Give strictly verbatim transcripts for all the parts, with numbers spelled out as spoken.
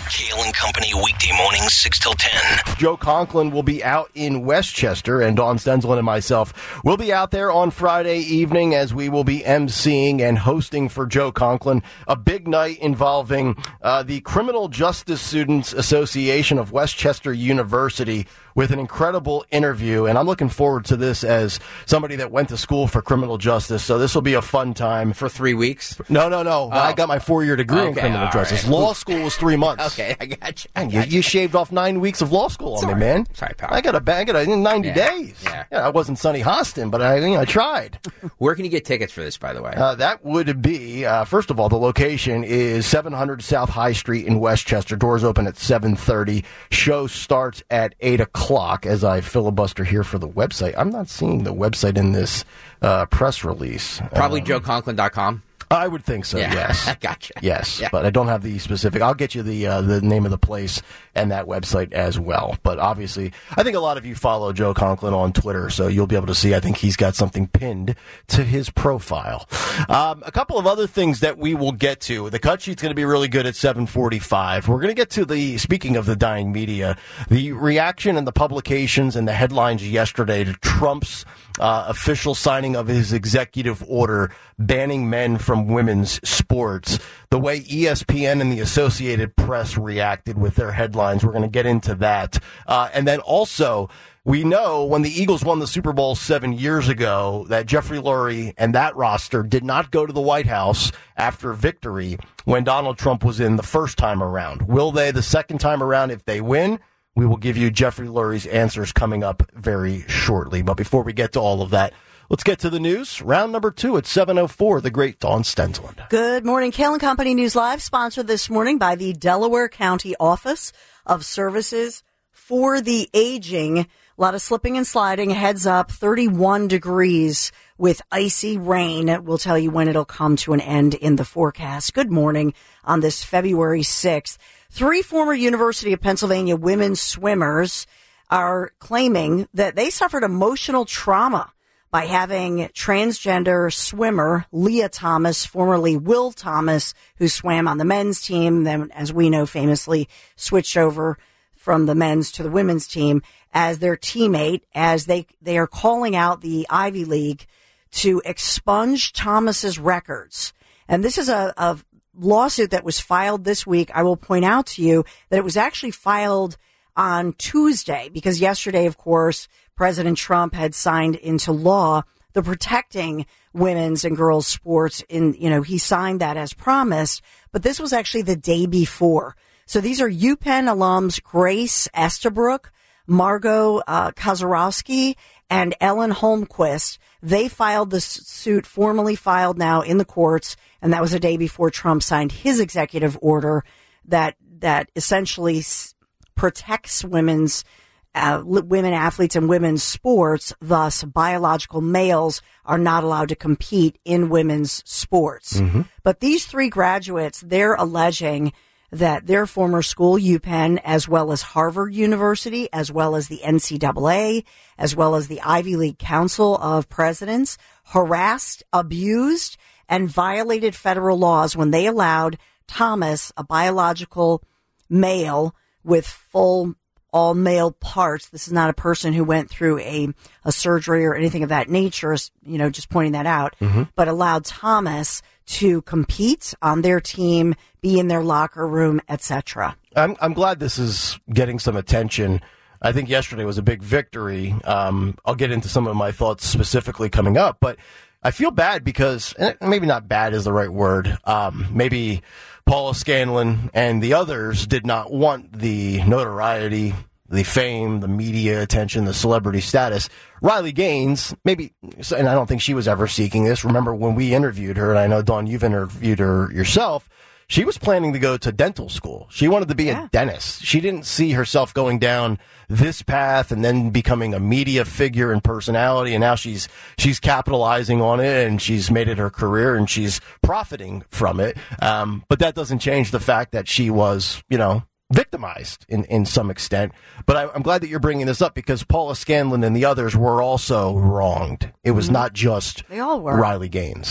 Kale and Company, weekday mornings, six till ten. Joe Conklin will be out in Westchester, and Dawn Stenzelin and myself will be out there on Friday evening as we will be emceeing and hosting for Joe Conklin a big night involving uh, the Criminal Justice Students Association of Westchester University with an incredible interview. And I'm looking forward to this as somebody that went to school for criminal justice. So this will be a fun time. For three weeks? No, no, no. Oh. I got my four-year degree Okay, in criminal all justice. right. Law school was three months. Okay, I got you. I Man, got you, you shaved off nine weeks of law school on Sorry. me, man. Sorry, pal. I got a bag of ninety Yeah, days. yeah. I wasn't Sonny Hostin, but I, you know, I tried. Where can you get tickets for this, by the way? Uh, that would be, uh, first of all, the location is seven hundred South High Street in Westchester. Doors open at seven thirty. Show starts at eight o'clock. As I filibuster here for the website, I'm not seeing the website in this uh, press release. Probably Um, joe conklin dot com. I would think so, Yeah. yes. Gotcha. Yes, Yeah. but I don't have the specific. I'll get you the uh, the name of the place and that website as well. But obviously, I think a lot of you follow Joe Conklin on Twitter, so you'll be able to see. I think he's got something pinned to his profile. Um, a couple of other things that we will get to. The cut sheet's going to be really good at seven forty-five. We're going to get to the, speaking of the dying media, the reaction and the publications and the headlines yesterday to Trump's uh, official signing of his executive order banning men from women's sports, the way E S P N and the Associated Press reacted with their headlines. We're going to get into that. Uh, and then also, we know when the Eagles won the Super Bowl seven years ago that Jeffrey Lurie and that roster did not go to the White House after victory when Donald Trump was in the first time around. Will they the second time around if they win? We will give you Jeffrey Lurie's answers coming up very shortly. But before we get to all of that, let's get to the news. Round number two at seven oh four, the great Dawn Stenzelin. Good morning. Kale and Company News Live, sponsored this morning by the Delaware County Office of Services for the Aging. A lot of slipping and sliding. Heads up, thirty-one degrees with icy rain. We'll tell you when it'll come to an end in the forecast. Good morning on this February sixth. Three former University of Pennsylvania women's swimmers are claiming that they suffered emotional trauma by having transgender swimmer Leah Thomas, formerly Will Thomas, who swam on the men's team, then, as we know, famously switched over from the men's to the women's team, as their teammate, as they, they are calling out the Ivy League to expunge Thomas's records. And this is a, a lawsuit that was filed this week. I will point out to you that it was actually filed on Tuesday, because yesterday, of course, President Trump had signed into law the Protecting Women's and Girls Sports. In, you know, he signed that as promised, but this was actually the day before. So these are UPenn alums Grace Estabrook, Margot uh, Kozarowski, and Ellen Holmquist. They filed the suit, formally filed now in the courts, and that was a day before Trump signed his executive order that that essentially s- protects women's uh, women athletes and women's sports. Thus, biological males are not allowed to compete in women's sports. Mm-hmm. But these three graduates, they're alleging that their former school, UPenn, as well as Harvard University, as well as the N C double A, as well as the Ivy League Council of Presidents, harassed, abused, and violated federal laws when they allowed Thomas, a biological male with full all male parts. This is not a person who went through a, a surgery or anything of that nature, you know, just pointing that out, mm-hmm. but allowed Thomas to compete on their team, be in their locker room, et cetera. I'm, I'm glad this is getting some attention. I think yesterday was a big victory. Um, I'll get into some of my thoughts specifically coming up, but I feel bad because, maybe not bad is the right word, um, maybe Paula Scanlon and the others did not want the notoriety, the fame, the media attention, the celebrity status. Riley Gaines, maybe, and I don't think she was ever seeking this. Remember when we interviewed her, and I know, Dawn, you've interviewed her yourself, she was planning to go to dental school. She wanted to be yeah. a dentist. She didn't see herself going down this path and then becoming a media figure and personality, and now she's she's capitalizing on it, and she's made it her career, and she's profiting from it. Um, but that doesn't change the fact that she was, you know, victimized in, in some extent. But I, I'm glad that you're bringing this up because Paula Scanlon and the others were also wronged. It was mm-hmm. not just they all were. Riley Gaines.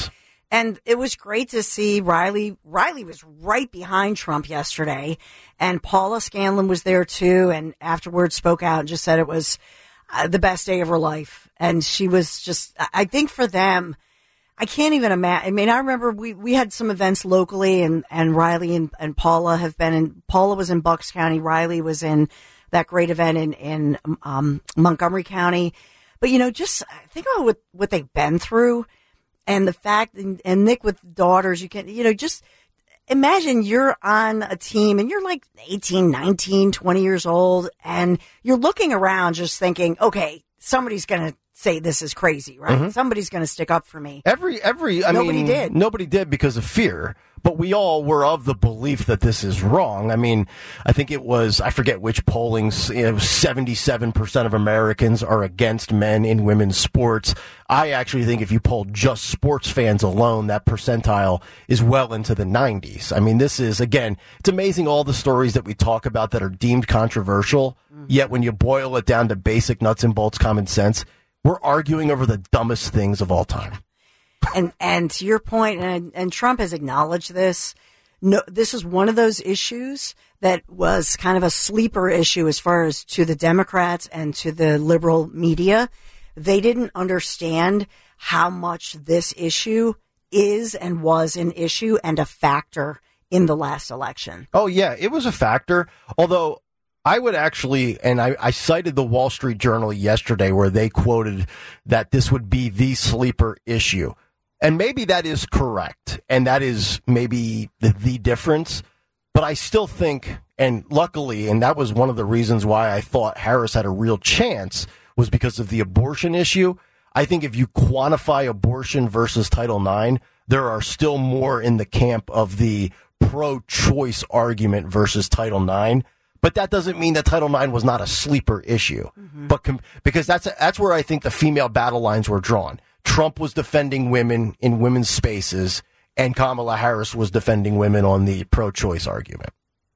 And it was great to see Riley. Riley was right behind Trump yesterday, and Paula Scanlon was there too, and afterwards spoke out and just said it was uh, the best day of her life. And she was just, I think for them, I can't even imagine. I mean, I remember we, we had some events locally, and, and Riley and, and Paula have been in, Paula was in Bucks County, Riley was in that great event in, in um, Montgomery County. But, you know, just think about what, what they've been through. And the fact, and, and Nick with daughters, you can, you know, just imagine you're on a team and you're like eighteen, nineteen, twenty years old, and you're looking around just thinking, okay, somebody's going to say this is crazy, right? Mm-hmm. Somebody's going to stick up for me. Every, every, I nobody mean, did. Nobody did because of fear, but we all were of the belief that this is wrong. I mean, I think it was, I forget which polling, you know, seventy-seven percent of Americans are against men in women's sports. I actually think if you polled just sports fans alone, that percentile is well into the nineties. I mean, this is, again, it's amazing all the stories that we talk about that are deemed controversial, mm-hmm. yet when you boil it down to basic nuts and bolts common sense, we're arguing over the dumbest things of all time. And and to your point, and, and Trump has acknowledged this, no, this is one of those issues that was kind of a sleeper issue as far as to the Democrats and to the liberal media. They didn't understand how much this issue is and was an issue and a factor in the last election. Oh, yeah, it was a factor, although I would actually, and I, I cited the Wall Street Journal yesterday where they quoted that this would be the sleeper issue. And maybe that is correct, and that is maybe the, the difference. But I still think, and luckily, and that was one of the reasons why I thought Harris had a real chance, was because of the abortion issue. I think if you quantify abortion versus Title nine, there are still more in the camp of the pro-choice argument versus Title nine. But that doesn't mean that Title nine was not a sleeper issue. Mm-hmm. But com- because that's that's where I think the female battle lines were drawn. Trump was defending women in women's spaces, and Kamala Harris was defending women on the pro-choice argument.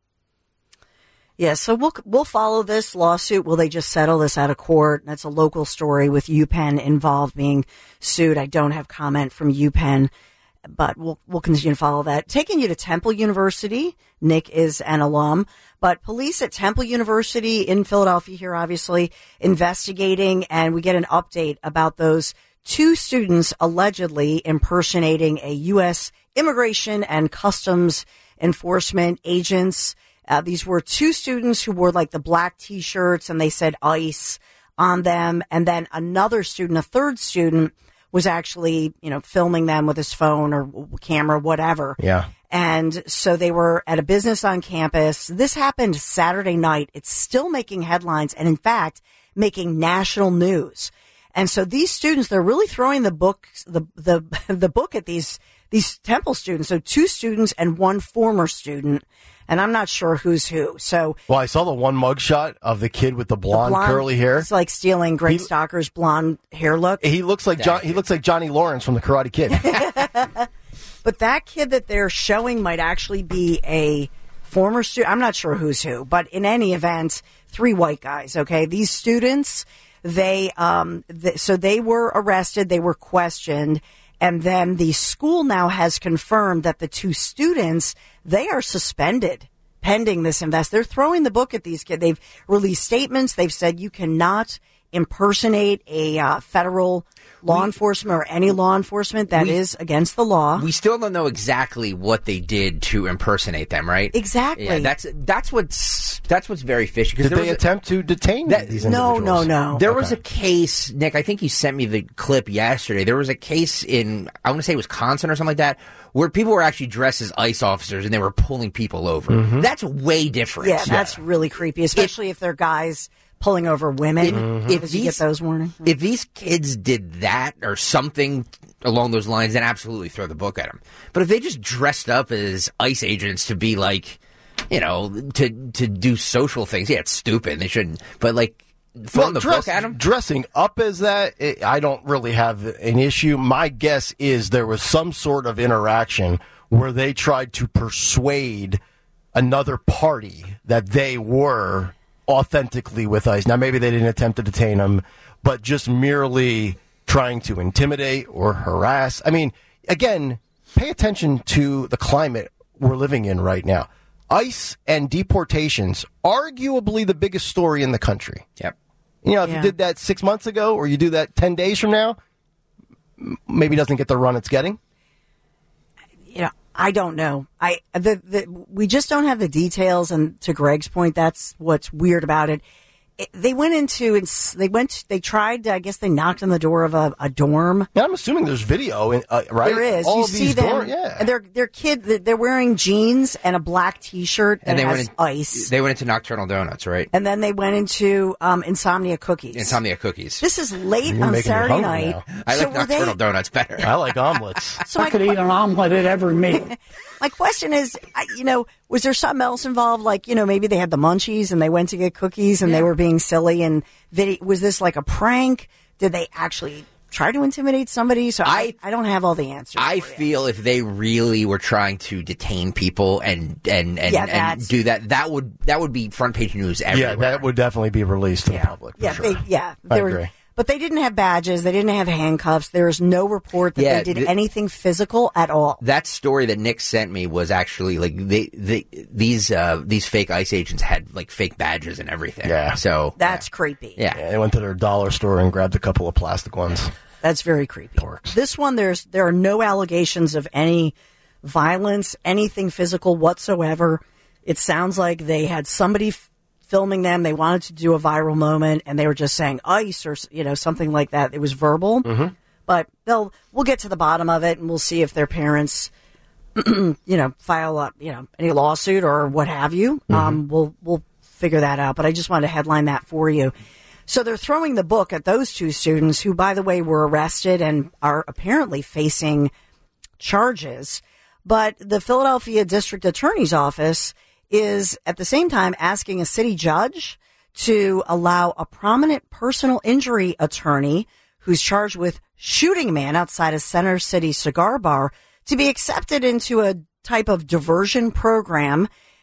Yeah, so we'll we'll follow this lawsuit. Will they just settle this out of court? That's a local story with UPenn involved being sued. I don't have comment from UPenn, but we'll we'll continue to follow that. Taking you to Temple University. Nick is an alum, but police at Temple University in Philadelphia here, obviously investigating, and we get an update about those two students allegedly impersonating a U S Immigration and Customs Enforcement agents. Uh, these were two students who wore like the black T-shirts and they said ICE on them. And then another student, a third student, was actually, you know, filming them with his phone or camera, whatever. Yeah. And so they were at a business on campus. This happened Saturday night. It's still making headlines and, in fact, making national news. And so these students, they're really throwing the book, the, the, the book at these, these Temple students. So two students and one former student. And I'm not sure who's who. So, well, I saw the one mugshot of the kid with the blonde, the blonde curly hair. It's like stealing Greg he, Stocker's blonde hair look. He looks like John, he looks like Johnny Lawrence from The Karate Kid. But that kid that they're showing might actually be a former student. I'm not sure who's who, but in any event, three white guys. Okay, these students, they um, th- so they were arrested. They were questioned. And then the school now has confirmed that the two students, they are suspended pending this invest. They're throwing the book at these kids. They've released statements. They've said you cannot impersonate a uh, federal law we, enforcement or any law enforcement. That we, is against the law. We still don't know exactly what they did to impersonate them, right? Exactly. Yeah, that's that's what's that's what's very fishy. Did they attempt a, to detain that, these individuals? No, no, no. There okay. was a case, Nick. I think you sent me the clip yesterday. There was a case in I want to say Wisconsin or something like that, where people were actually dressed as ICE officers and they were pulling people over. Mm-hmm. That's way different. Yeah, that's yeah. really creepy, especially if, if they're guys pulling over women. If, mm-hmm. if you get those warnings. If these kids did that or something along those lines, then absolutely throw the book at them. But if they just dressed up as ICE agents to be like, you know, to to do social things, yeah, it's stupid. They shouldn't. But like, throwing well, the dress, book at them? Dressing up as that, it, I don't really have an issue. My guess is there was some sort of interaction where they tried to persuade another party that they were authentically with ICE. Now, maybe they didn't attempt to detain him, but just merely trying to intimidate or harass. I mean, again, pay attention to the climate we're living in right now. ICE and deportations, arguably the biggest story in the country. Yep. You know, if Yeah. you did that six months ago or you do that ten days from now, maybe doesn't get the run it's getting. You know, I don't know. I the, the we just don't have the details, and to Greg's point, that's what's weird about it. It, they went into it's- they went they tried. I guess they knocked on the door of a, a dorm. Yeah, I'm assuming there's video, in, uh, right? There is. All you of see these them. dorm- yeah. And they're they're kid. They're they're wearing jeans and a black T-shirt that And they has went in, ice. They went into Nocturnal Donuts, right? And then they went into um, Insomnia Cookies. Insomnia Cookies. This is late You're on making me Saturday hungry night. now. I So like were they- Nocturnal Donuts better. I like omelets. So I my, could eat an omelet at every meal. my question is, I- you know, was there something else involved? Like, you know, maybe they had the munchies and they went to get cookies and they were being silly. And video, was this like a prank? Did they actually try to intimidate somebody? So I, I, don't have all the answers. I for you. feel if they really were trying to detain people and and and, Yeah, and that's- do that, that would that would be front page news everywhere. Yeah, that would definitely be released to the public. For Yeah, sure. they, yeah. I They were, agree. but they didn't have badges. They didn't have handcuffs. There is no report that Yeah, they did th- anything physical at all. That story that Nick sent me was actually like they, they these uh, these fake ICE agents had like fake badges and everything. Yeah. So That's creepy. yeah. Yeah, they went to their dollar store and grabbed a couple of plastic ones. That's very creepy. Dorks. This one, there's there are no allegations of any violence, anything physical whatsoever. It sounds like they had somebody f- filming them. They wanted to do a viral moment, and they were just saying ice or you know something like that. It was verbal, mm-hmm. but they'll we'll get to the bottom of it, and we'll see if their parents, you know, file up you know any lawsuit or what have you. Mm-hmm. Um, we'll we'll figure that out. But I just wanted to headline that for you. So they're throwing the book at those two students who, by the way, were arrested and are apparently facing charges. But the Philadelphia District Attorney's Office is at the same time asking a city judge to allow a prominent personal injury attorney who's charged with shooting a man outside a Center City cigar bar to be accepted into a type of diversion program.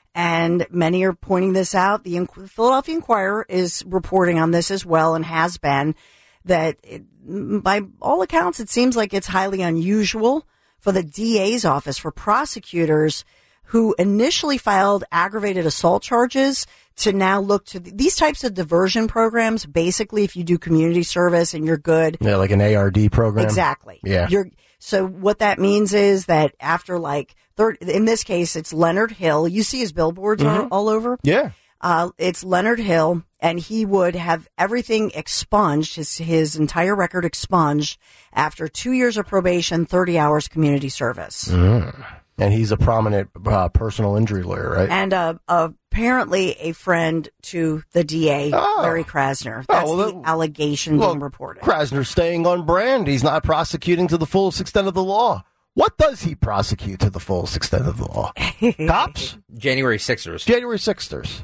And many are pointing this out. The Inqu- Philadelphia Inquirer is reporting on this as well and has been that it, by all accounts, it seems like it's highly unusual for the D A's office, for prosecutors who initially filed aggravated assault charges to now look to th- these types of diversion programs. Basically, if you do community service and you're good. Yeah, like an A R D program. Exactly. Yeah. You're, so what that means is that after like third, in this case, it's Leonard Hill. You see his billboards Mm-hmm. are all over. Yeah. Uh, it's Leonard Hill, and he would have everything expunged, his his entire record expunged after two years of probation, thirty hours community service. Mm. And he's a prominent uh, personal injury lawyer, right? And uh, apparently a friend to the D A, Oh. Larry Krasner. That's well, the that- allegation well, being reported. Krasner's staying on brand. He's not prosecuting to the fullest extent of the law. What does he prosecute to the fullest extent of the law? Cops? January Sixers. January sixers.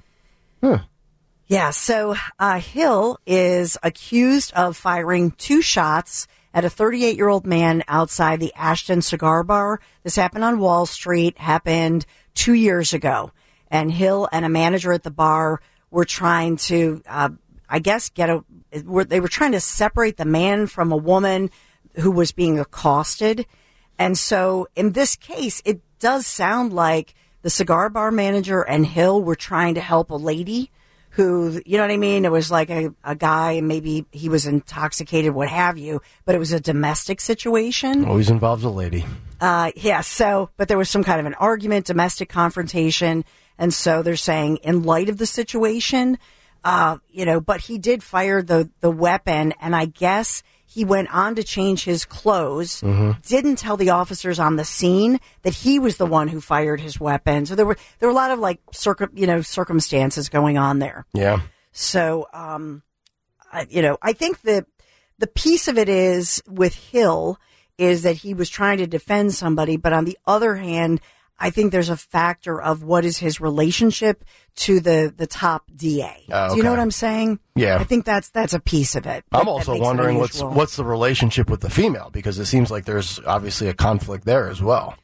Yeah, so uh, Hill is accused of firing two shots at a thirty-eight-year-old man outside the Ashton Cigar Bar. This happened on Wall Street, happened two years ago. And Hill and a manager at the bar were trying to, uh, I guess, get a. Were, they were trying to separate the man from a woman who was being accosted. And so in this case, it does sound like the cigar bar manager and Hill were trying to help a lady who, you know what I mean? It was like a, a guy, maybe he was intoxicated, what have you, but it was a domestic situation. Always involves a lady. Uh, yeah, so, but there was some kind of an argument, domestic confrontation. And so they're saying, in light of the situation, uh, you know, but he did fire the, the weapon, and I guess he went on to change his clothes, Mm-hmm. didn't tell the officers on the scene that he was the one who fired his weapon. So there were, there were a lot of like circum, you know, circumstances going on there. Yeah. So, um, I, you know, I think that the piece of it is with Hill is that he was trying to defend somebody, but on the other hand, I think there's a factor of what is his relationship to the, the top D A. Oh, Do you know okay. what I'm saying? Yeah. I think that's that's a piece of it. I'm that- also that makes it wondering what's unusual. what's the relationship with the female, because it seems like there's obviously a conflict there as well.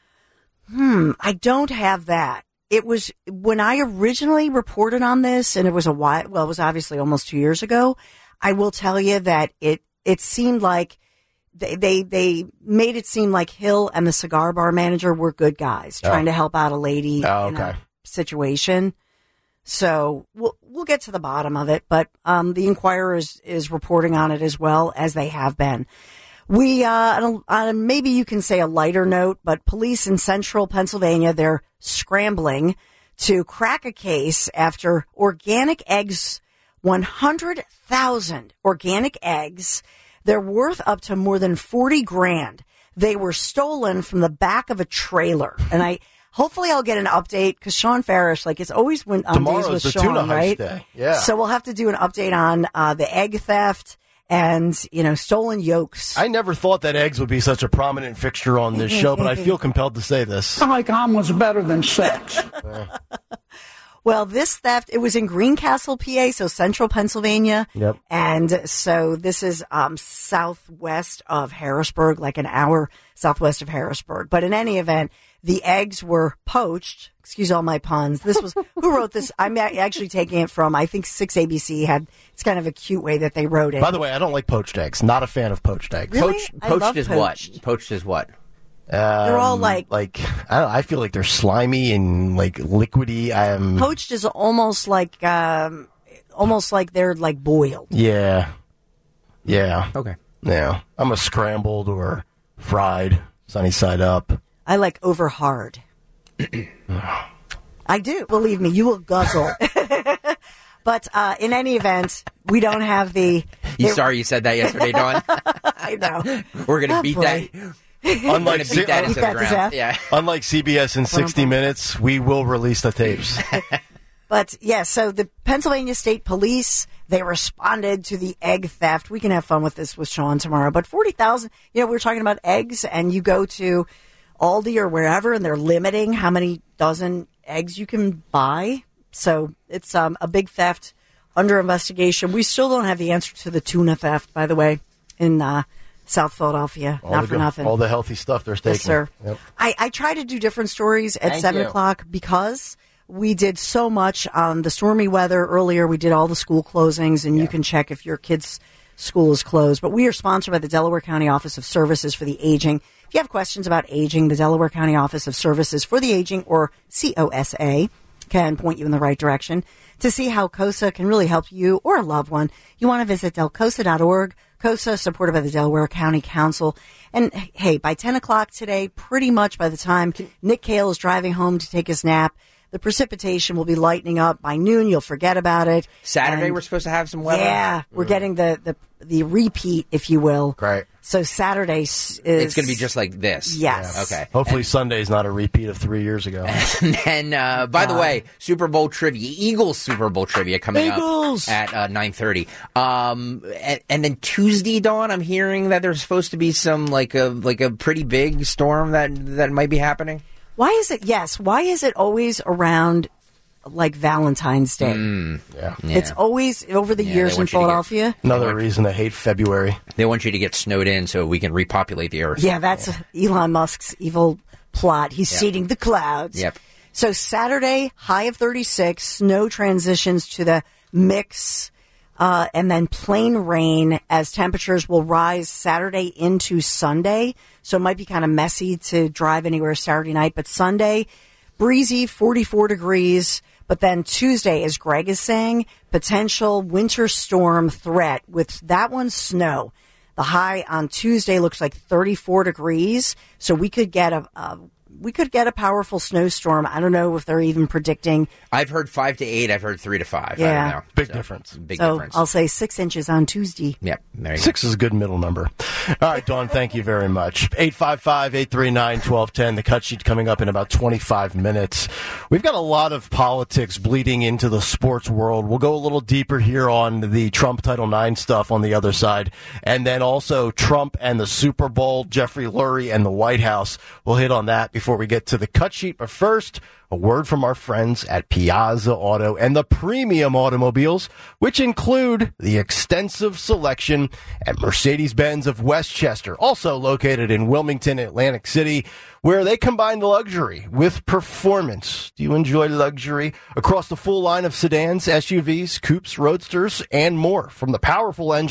I don't have that. It was when I originally reported on this, and it was a while. Well, it was obviously almost two years ago. I will tell you that it it seemed like they, they they made it seem like Hill and the cigar bar manager were good guys trying Oh. to help out a lady Oh, in okay. a situation. So we'll we'll get to the bottom of it, but um, the Inquirer is, is reporting on it as well, as they have been. We uh, on a, on a, maybe you can say a lighter note, but police in central Pennsylvania, they're scrambling to crack a case after organic eggs, one hundred thousand organic eggs. They're worth up to more than forty grand. They were stolen from the back of a trailer. And I, hopefully I'll get an update because Sean Farish, like it's always when on Tomorrow's days with the Sean, tuna heist right? day. Yeah. So we'll have to do an update on uh, the egg theft and, you know, stolen yolks. I never thought that eggs would be such a prominent fixture on this show, but I feel compelled to say this. Like omelets better than sex. Well, this theft, it was in Greencastle, P A, so central Pennsylvania. Yep. And so this is um, southwest of Harrisburg, like an hour southwest of Harrisburg. But in any event, the eggs were poached. Excuse all my puns. This was, who wrote this? I'm a- actually taking it from, I think six A B C had, it's kind of a cute way that they wrote it. By the way, I don't like poached eggs. Not a fan of poached eggs. Really? Poached, I poached love is poached. what? Poached is what? Um, They're all like- like I, don't know, I feel like they're slimy and like liquidy. Um, Poached is almost like, um, almost like they're like boiled. yeah, yeah, Okay. yeah. I'm a scrambled or fried, sunny side up. I like over hard. I do. Believe me, you will guzzle. But uh, in any event, we don't have the. You there- sorry you said that yesterday, Dawn? I know. We're going to Oh, beat boy. that. We're Unlike going to C- beat that into the that to ground. death. Yeah. unlike C B S in sixty minutes, we will release the tapes. But yeah, so the Pennsylvania State Police, they responded to the egg theft. We can have fun with this with Sean tomorrow. But forty thousand, you know, we were talking about eggs, and you go to Aldi or wherever, and they're limiting how many dozen eggs you can buy. So it's um, a big theft under investigation. We still don't have the answer to the tuna theft, by the way, in uh, South Philadelphia. All Not the for go- nothing. All the healthy stuff they're taking. Yes, sir. Yep. I, I try to do different stories at Thank seven you. o'clock because we did so much on the stormy weather earlier. We did all the school closings, and you can check if your kid's school is closed. But we are sponsored by the Delaware County Office of Services for the Aging. If you have questions about aging, the Delaware County Office of Services for the Aging, or C O S A, can point you in the right direction. To see how COSA can really help you or a loved one, you want to visit del cosa dot org. COSA, supported by the Delaware County Council. And hey, by ten o'clock today, pretty much by the time Nick Cale is driving home to take his nap, the precipitation will be lightening up. By noon, you'll forget about it. Saturday, And- we're supposed to have some weather. yeah, we're getting the, the the repeat, if you will. Great. So Saturday s- is It's going to be just like this. Yes. Okay. Hopefully Sunday's not a repeat of three years ago. And then, uh, by the way, Super Bowl trivia, Eagles Super Bowl trivia coming Eagles! up at uh, nine thirty. Um, and, and then Tuesday, Dawn, I'm hearing that there's supposed to be some like a like a pretty big storm that that might be happening. Why is it? Yes. Why is it always around like Valentine's Day? Yeah. It's always over the Yeah, years they in want you to get- Philadelphia. Another reason to hate February. They want you to get snowed in so we can repopulate the earth. Yeah, that's Elon Musk's evil plot. He's Yep. seeding the clouds. Yep. So Saturday, high of thirty-six, snow transitions to the mix, uh, and then plain rain as temperatures will rise Saturday into Sunday. So it might be kind of messy to drive anywhere Saturday night, but Sunday, breezy, forty-four degrees. But then Tuesday, as Greg is saying, potential winter storm threat with that one snow. The high on Tuesday looks like thirty-four degrees, so we could get a, a we could get a powerful snowstorm. I don't know if they're even predicting. I've heard five to eight. I've heard three to five. I Yeah. don't know. Big So, difference. Big So difference. I'll say six inches on Tuesday. Yep. There you Six is a good middle number. All right, Dawn, thank you very much. eight five five, eight three nine, one two one zero. The cut sheet coming up in about twenty-five minutes. We've got a lot of politics bleeding into the sports world. We'll go a little deeper here on the Trump Title nine stuff on the other side. And then also Trump and the Super Bowl, Jeffrey Lurie and the White House. We'll hit on that before we get to the cut sheet. But first, a word from our friends at Piazza Auto and the premium automobiles, which include the extensive selection at Mercedes-Benz of Westchester, also located in Wilmington, Atlantic City, where they combine the luxury with performance. Do you enjoy luxury? Across the full line of sedans, S U Vs, coupes, roadsters, and more. From the powerful engine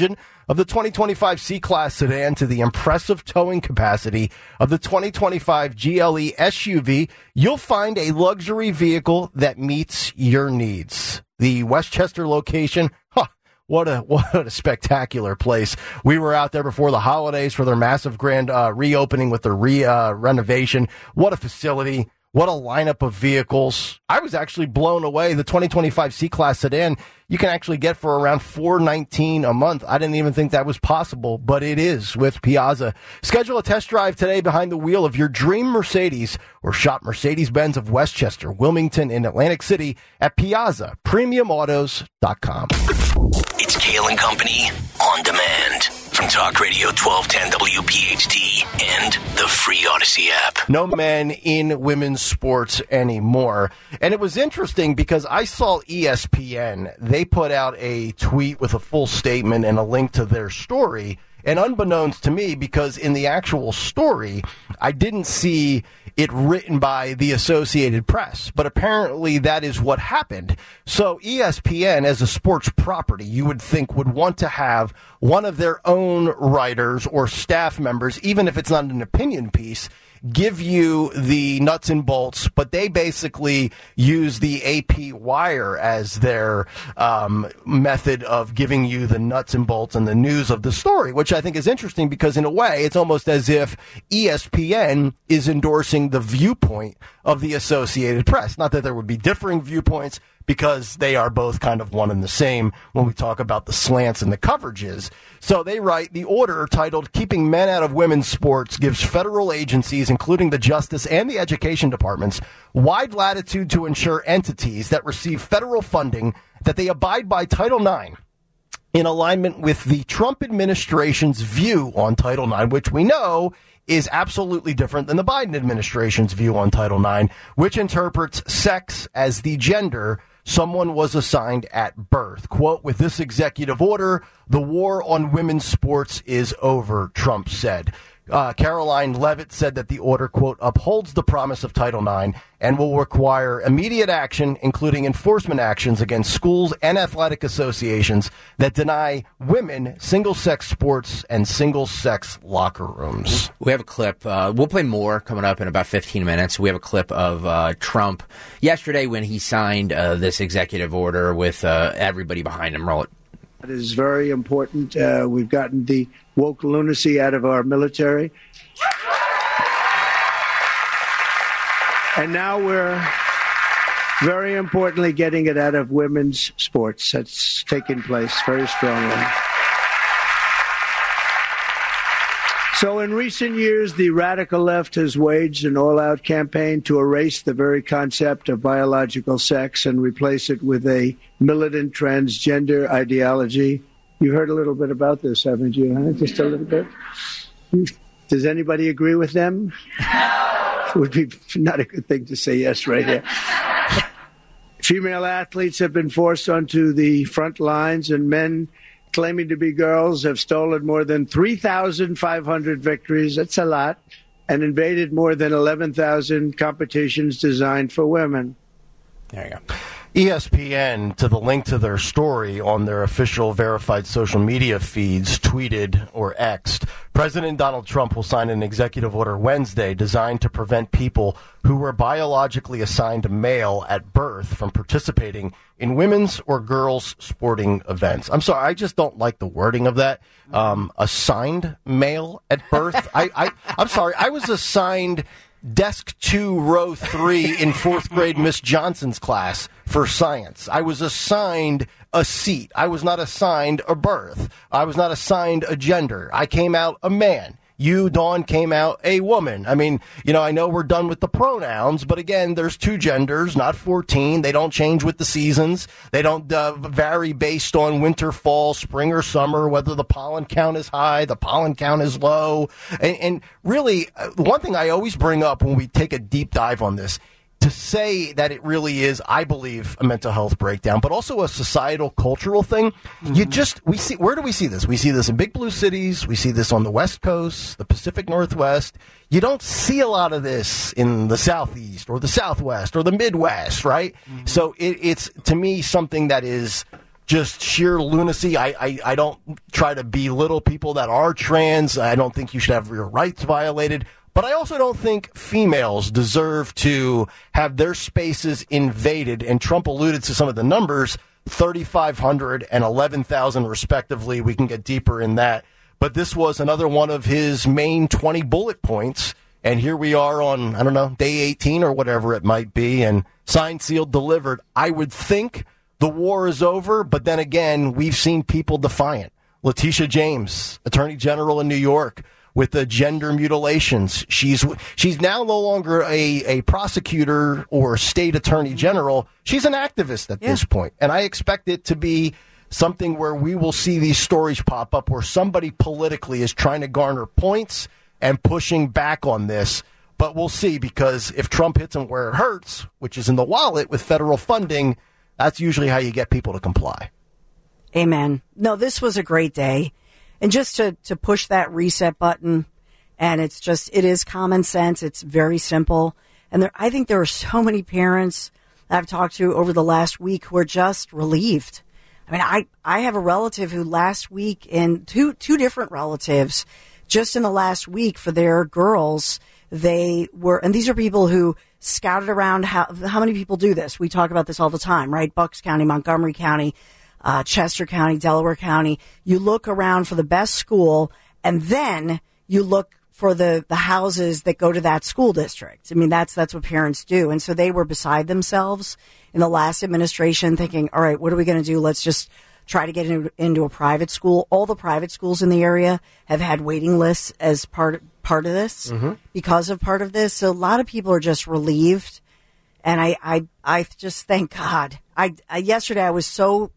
of the twenty twenty-five C-Class sedan to the impressive towing capacity of the twenty twenty-five G L E S U V, you'll find a luxury vehicle that meets your needs. The Westchester location, huh, what a what a spectacular place. We were out there before the holidays for their massive grand uh, reopening with their re, uh, renovation. What a facility. What a lineup of vehicles. I was actually blown away. The twenty twenty-five C-Class sedan you can actually get for around four hundred nineteen dollars a month. I didn't even think that was possible, but it is with Piazza. Schedule a test drive today behind the wheel of your dream Mercedes or shop Mercedes-Benz of Westchester, Wilmington, and Atlantic City at piazza premium autos dot com. It's Kale and Company on demand from Talk Radio twelve ten W P H T and the free Odyssey app. No men in women's sports anymore. And it was interesting because I saw E S P N. They put out a tweet with a full statement and a link to their story. And unbeknownst to me, because in the actual story, I didn't see it written by the Associated Press. But apparently that is what happened. So E S P N, as a sports property, you would think would want to have one of their own writers or staff members, even if it's not an opinion piece, give you the nuts and bolts, but they basically use the A P wire as their um, method of giving you the nuts and bolts and the news of the story, which I think is interesting because in a way it's almost as if E S P N is endorsing the viewpoint of the Associated Press. Not that there would be differing viewpoints, because they are both kind of one and the same when we talk about the slants and the coverages. So they write, the order titled Keeping Men Out of Women's Sports gives federal agencies, including the Justice and the Education Departments, wide latitude to ensure entities that receive federal funding that they abide by Title nine in alignment with the Trump administration's view on Title nine, which we know is absolutely different than the Biden administration's view on Title nine, which interprets sex as the gender someone was assigned at birth. Quote, with this executive order, the war on women's sports is over, Trump said. Uh, Caroline Leavitt said that the order, quote, upholds the promise of Title nine and will require immediate action, including enforcement actions against schools and athletic associations that deny women single-sex sports and single-sex locker rooms. We have a clip. Uh, we'll play more coming up in about fifteen minutes. We have a clip of uh, Trump yesterday when he signed uh, this executive order with uh, everybody behind him. Roll it. It is very important. Uh, we've gotten the woke lunacy out of our military. And now we're very importantly getting it out of women's sports. That's taking place very strongly. So in recent years, the radical left has waged an all-out campaign to erase the very concept of biological sex and replace it with a militant transgender ideology. You heard a little bit about this, haven't you? Huh? Just a little bit. Does anybody agree with them? It would be not a good thing to say yes right here. Female athletes have been forced onto the front lines, and men claiming to be girls have stolen more than three thousand five hundred victories. That's a lot. And invaded more than eleven thousand competitions designed for women. There you go. E S P N, to the link to their story on their official verified social media feeds, tweeted or X'd, President Donald Trump will sign an executive order Wednesday designed to prevent people who were biologically assigned male at birth from participating in women's or girls' sporting events. I'm sorry, I just don't like the wording of that. Um, assigned male at birth? I, I, I'm sorry, I was assigned desk two, row three in fourth grade Miss Johnson's class for science. I was assigned a seat. I was not assigned a birth. I was not assigned a gender. I came out a man. You, Dawn, came out a woman. I mean, you know, I know we're done with the pronouns, but again, there's two genders, not fourteen. They don't change with the seasons. They don't uh, vary based on winter, fall, spring, or summer, whether the pollen count is high, the pollen count is low. And, and really, uh, one thing I always bring up when we take a deep dive on this, to say that it really is, I believe, a mental health breakdown, but also a societal, cultural thing. Mm-hmm. You just, we see, where do we see this? We see this in big blue cities. We see this on the West Coast, the Pacific Northwest. You don't see a lot of this in the Southeast or the Southwest or the Midwest, right? Mm-hmm. So it, it's, to me, something that is just sheer lunacy. I, I, I don't try to belittle people that are trans. I don't think you should have your rights violated. But I also don't think females deserve to have their spaces invaded. And Trump alluded to some of the numbers, thirty-five hundred and eleven thousand respectively. We can get deeper in that. But this was another one of his main twenty bullet points. And here we are on, I don't know, day eighteen or whatever it might be. And signed, sealed, delivered. I would think the war is over. But then again, we've seen people defiant. Letitia James, Attorney General in New York, with the gender mutilations. She's she's now no longer a, a prosecutor or state attorney general. She's an activist at yeah. this point. And I expect it to be something where we will see these stories pop up where somebody politically is trying to garner points and pushing back on this. But we'll see, because if Trump hits them where it hurts, which is in the wallet with federal funding, that's usually how you get people to comply. Amen. No, this was a great day. And just to, to push that reset button, and it's just, it is common sense. It's very simple. And there, I think there are so many parents that I've talked to over the last week who are just relieved. I mean, I, I have a relative who last week, in two, two different relatives, just in the last week for their girls, they were, and these are people who scouted around. How, how many people do this? We talk about this all the time, right? Bucks County, Montgomery County, Uh, Chester County, Delaware County. You look around for the best school, and then you look for the, the houses that go to that school district. I mean, that's that's what parents do. And so they were beside themselves in the last administration thinking, all right, what are we going to do? Let's just try to get into, into a private school. All the private schools in the area have had waiting lists as part, part of this, mm-hmm. because of part of this. So a lot of people are just relieved. And I, I, I just thank God. I, I yesterday I was so...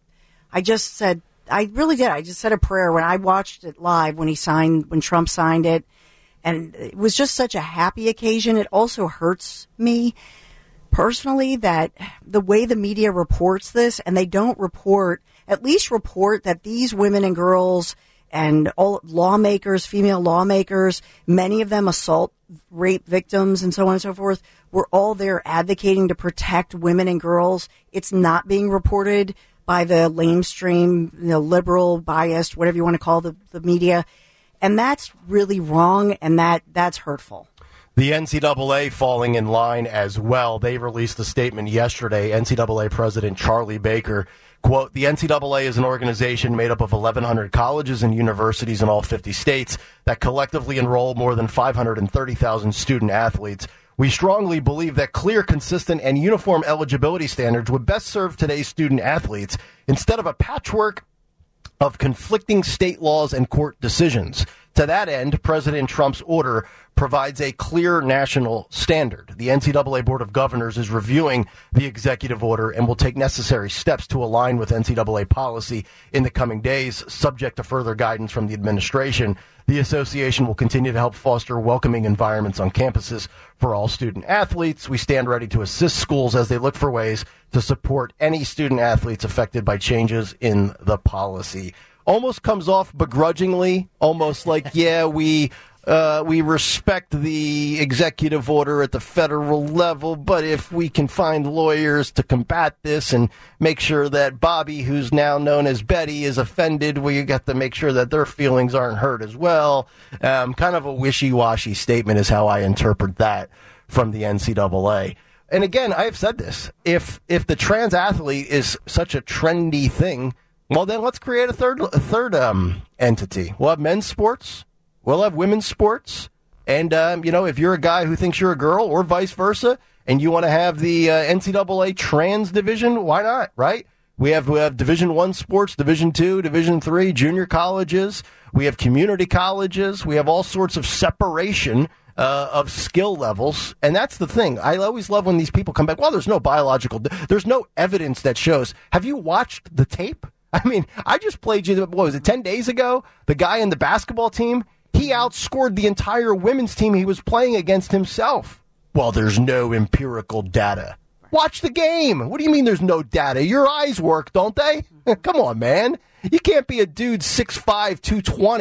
I just said, I really did. I just said a prayer when I watched it live when he signed, when Trump signed it. And it was just such a happy occasion. It also hurts me personally that the way the media reports this, and they don't report, at least report that these women and girls and all lawmakers, female lawmakers, many of them assault, rape victims and so on and so forth, were all there advocating to protect women and girls. It's not being reported by the lamestream, you know, liberal, biased, whatever you want to call the, the media. And that's really wrong, and that that's hurtful. The N C double A falling in line as well. They released a statement yesterday. N C double A President Charlie Baker, quote, "The N C double A is an organization made up of eleven hundred colleges and universities in all fifty states that collectively enroll more than five hundred thirty thousand student athletes. We strongly believe that clear, consistent, and uniform eligibility standards would best serve today's student athletes instead of a patchwork of conflicting state laws and court decisions. To that end, President Trump's order provides a clear national standard. The N C double A Board of Governors is reviewing the executive order and will take necessary steps to align with N C double A policy in the coming days, subject to further guidance from the administration. The association will continue to help foster welcoming environments on campuses for all student athletes. We stand ready to assist schools as they look for ways to support any student athletes affected by changes in the policy." Almost comes off begrudgingly, almost like, yeah, we uh, we respect the executive order at the federal level, but if we can find lawyers to combat this and make sure that Bobby, who's now known as Betty, is offended, we got to make sure that their feelings aren't hurt as well. Um, kind of a wishy-washy statement is how I interpret that from the N C double A. And again, I've said this, if if the trans athlete is such a trendy thing, well, then let's create a third a third um, entity. We'll have men's sports. We'll have women's sports. And, um, you know, if you're a guy who thinks you're a girl or vice versa, and you want to have the uh, N C double A trans division, why not, right? We have we have Division One sports, Division Two, Division Three, junior colleges. We have community colleges. We have all sorts of separation uh, of skill levels. And that's the thing. I always love when these people come back, well, there's no biological, there's no evidence that shows. Have you watched the tape? I mean, I just played you, what was it, ten days ago? The guy in the basketball team, he outscored the entire women's team he was playing against himself. Well, there's no empirical data. Watch the game. What do you mean there's no data? Your eyes work, don't they? Come on, man. You can't be a dude six five, two twenty,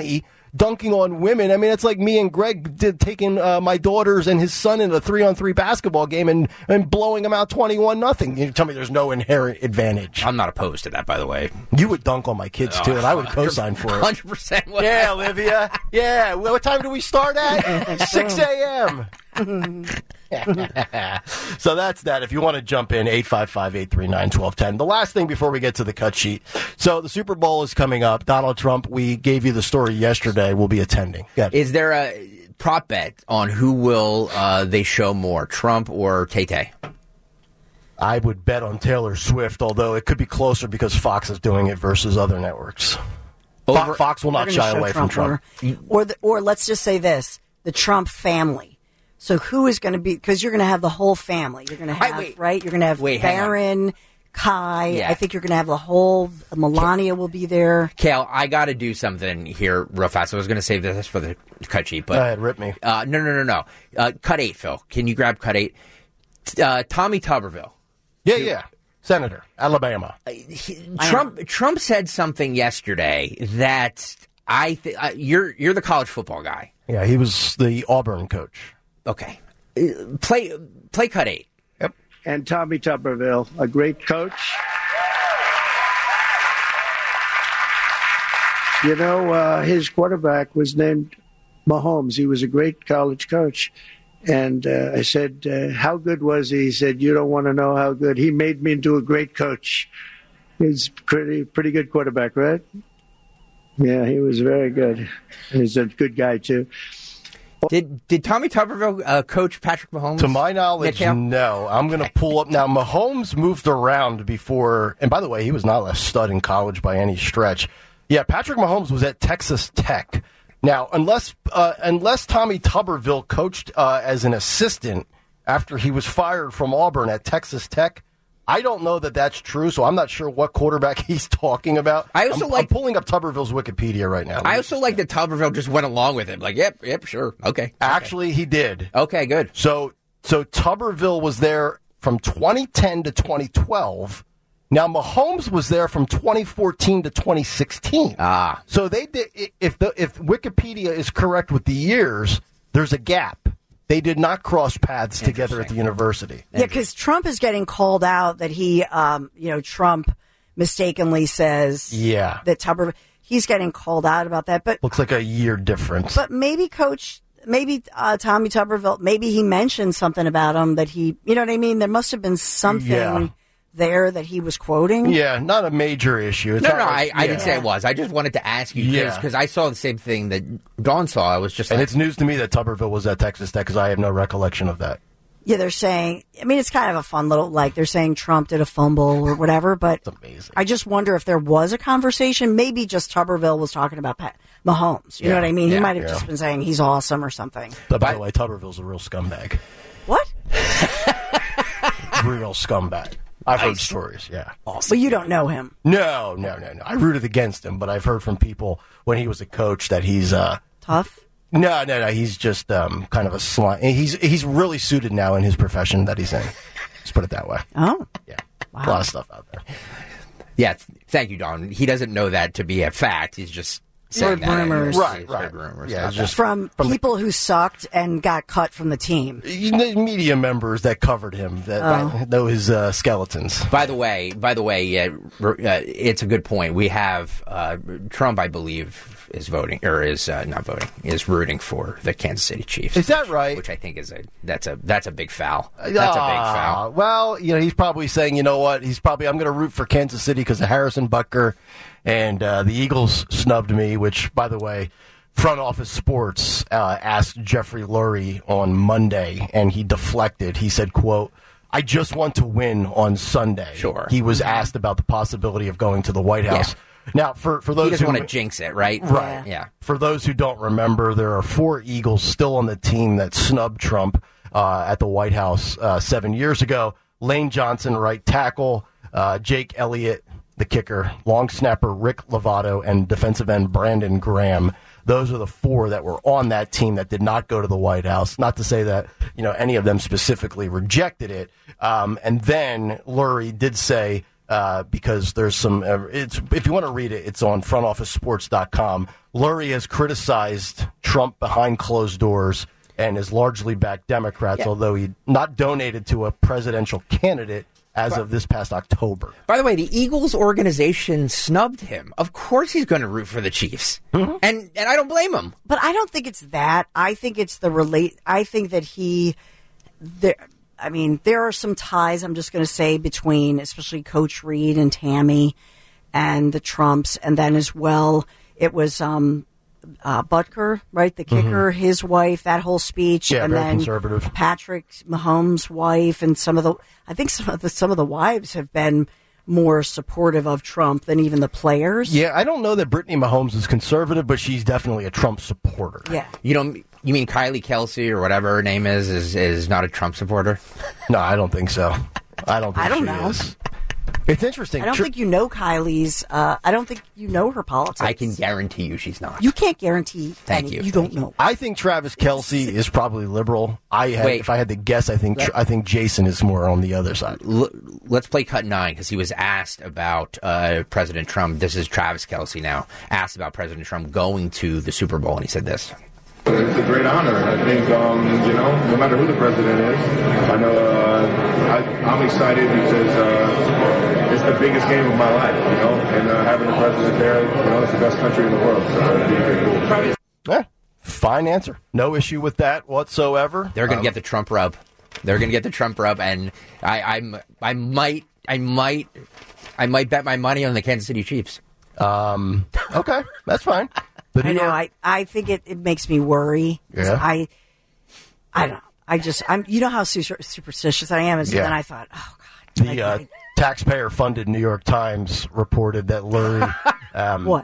dunking on women. I mean, it's like me and Greg did taking uh, my daughters and his son in a three-on-three basketball game and, and blowing them out twenty-one nothing. You tell me there's no inherent advantage. I'm not opposed to that, by the way. You would dunk on my kids, too, and I would co-sign for it. one hundred percent. Yeah, Olivia. Yeah. What time do we start at? six a.m. So that's that. If you want to jump in, eight five five, eight three nine, one two one zero. The last thing before we get to the cut sheet. So the Super Bowl is coming up. Donald Trump, we gave you the story yesterday, will be attending. Good. Is there a prop bet on who will uh, they show more, Trump or Tay-Tay? I would bet on Taylor Swift, although it could be closer because Fox is doing it versus other networks. Over, Fox will not shy away Trump from Trump. Or, or, the, or let's just say this, the Trump family. So who is going to be, because you're going to have the whole family. You're going to have, wait, right? You're going to have wait, Barron, Kai. Yeah. I think you're going to have the whole, Melania will be there. Kale, I got to do something here real fast. I was going to save this for the cut sheet, but Go ahead, rip me. Uh, no, no, no, no. Uh, cut eight, Phil. Can you grab cut eight? Uh, Tommy Tuberville. Yeah, yeah. Senator, Alabama. He, Trump Trump said something yesterday that I th- uh, you're you're the college football guy. Yeah, he was the Auburn coach. Okay, uh, play play cut eight. Yep. And Tommy Tuberville, a great coach. You know, uh, his quarterback was named Mahomes. He was a great college coach. And uh, I said, uh, how good was he? He said, you don't want to know how good. He made me into a great coach. He's pretty pretty good quarterback, right? Yeah, he was very good. He's a good guy, too. Did did Tommy Tuberville uh, coach Patrick Mahomes? To my knowledge, no. I'm going to pull up now. Mahomes moved around before, and by the way, he was not a stud in college by any stretch. Yeah, Patrick Mahomes was at Texas Tech. Now, unless uh, unless Tommy Tuberville coached uh, as an assistant after he was fired from Auburn at Texas Tech, I don't know that that's true, so I'm not sure what quarterback he's talking about. I also I'm, like I'm pulling up Tuberville's Wikipedia right now. I also like that Tuberville just went along with it. Like, yep, yep, sure, okay. Actually, he did. Okay, good. So, so Tuberville was there from twenty ten to twenty twelve. Now, Mahomes was there from twenty fourteen to twenty sixteen. Ah. So they did. If the if Wikipedia is correct with the years, there's a gap. They did not cross paths together at the university. Yeah, because Trump is getting called out that he, um, you know, Trump mistakenly says Yeah. that Tuberville, he's getting called out about that. But Looks like a year difference. but maybe Coach, maybe uh, Tommy Tuberville, maybe he mentioned something about him that he, you know what I mean? There must have been something Yeah. there that he was quoting. Yeah, not a major issue. It's No, not no, like- I, I yeah. didn't say it was. I just wanted to ask you Yeah. because I saw the same thing that Dawn saw. I was just And like, it's news to me that Tuberville was at Texas Tech because I have no recollection of that. Yeah, they're saying, I mean, it's kind of a fun little, like, they're saying Trump did a fumble or whatever, but It's amazing. I just wonder if there was a conversation. Maybe just Tuberville was talking about Pat Mahomes. You know Yeah, what I mean? yeah, he might have yeah. just been saying he's awesome or something. But by the way, Tuberville's a real scumbag. What? Real scumbag. I've heard stories, yeah. But you don't know him. No, no, no, no. I rooted against him, but I've heard from people when he was a coach that he's uh Tough? no, no, no. He's just um kind of a slime. He's he's really suited now in his profession that he's in. Let's put it that way. Oh. Yeah, Wow. a lot of stuff out there. yeah, th- thank you, Dawn. He doesn't know that to be a fact. He's just saying Heard that. rumors. Right, He's right. heard rumors Yeah, about it's that. just From, From the- people who sucked and got cut from the team. the media members that covered him that, that know his uh, skeletons. By the way, by the way, yeah, r- uh, it's a good point. We have uh, Trump, I believe, is voting or is uh, not voting, is rooting for the Kansas City Chiefs. Is that right? Which I think is a that's a that's a big foul. That's a big Ah, foul. Well, you know, he's probably saying, you know what? He's probably I'm going to root for Kansas City because of Harrison Butker, and uh, the Eagles snubbed me. Which, by the way, Front Office Sports uh, asked Jeffrey Lurie on Monday, and he deflected. He said, "quote I just want to win on Sunday." Sure. He was asked about the possibility of going to the White House. Yeah. Now, for for those He doesn't who want to jinx it, right? Right. Yeah. For those who don't remember, there are four Eagles still on the team that snubbed Trump uh, at the White House uh, seven years ago. Lane Johnson, right tackle, uh, Jake Elliott, the kicker, long snapper Rick Lovato, and defensive end Brandon Graham. Those are the four that were on that team that did not go to the White House. Not to say that, you know, any of them specifically rejected it. Um, and then Lurie did say, uh, because there's some. Uh, it's if you want to read it, it's on front office sports dot com. Lurie has criticized Trump behind closed doors and has largely backed Democrats, Yeah. although he not donated to a presidential candidate as of this past October. By the way, the Eagles organization snubbed him. Of course he's going to root for the Chiefs. Mm-hmm. And and I don't blame him. But I don't think it's that. I think it's the relate. I think that he, there. I mean, there are some ties, I'm just going to say, between especially Coach Reed and Tammy and the Trumps. And then as well, it was um, uh, Butker, right? The kicker, mm-hmm. his wife, that whole speech. Yeah, and very then conservative. Patrick Mahomes' wife and some of the, I think some of the, some of the wives have been more supportive of Trump than even the players. Yeah, I don't know that Brittany Mahomes is conservative, but she's definitely a Trump supporter. Yeah. You don't, you mean Kylie Kelsey or whatever her name is, is, is not a Trump supporter? No, I don't think so. I don't think I don't she know. is. It's interesting. I don't Tr- think you know Kylie's, uh, I don't think you know her politics. I can guarantee you she's not. You can't guarantee. Thank any, you. You don't Thank you. know. I think Travis Kelce is probably liberal. I had, Wait. if I had to guess, I think I think Jason is more on the other side. L- let's play cut nine because he was asked about uh, President Trump. This is Travis Kelce now. Asked about President Trump going to the Super Bowl, and he said this. It's a great honor. I think, um, you know, no matter who the president is, I know uh, I, I'm excited because uh, it's the biggest game of my life, you know, and uh, having the president there, you know, it's the best country in the world, so it'd be pretty cool. Yeah, fine answer. No issue with that whatsoever. They're going to Um, get the Trump rub. They're going to get the Trump rub, and I, I'm, I might, I might, I might bet my money on the Kansas City Chiefs. Um, okay, that's fine. The I New know. York- I, I think it, it makes me worry. 'Cause Yeah. I, I don't know. I just, I'm, you know how super, superstitious I am. And so Yeah. then I thought, oh, God. The like, uh, I- taxpayer-funded New York Times reported that Lurie. Um, What?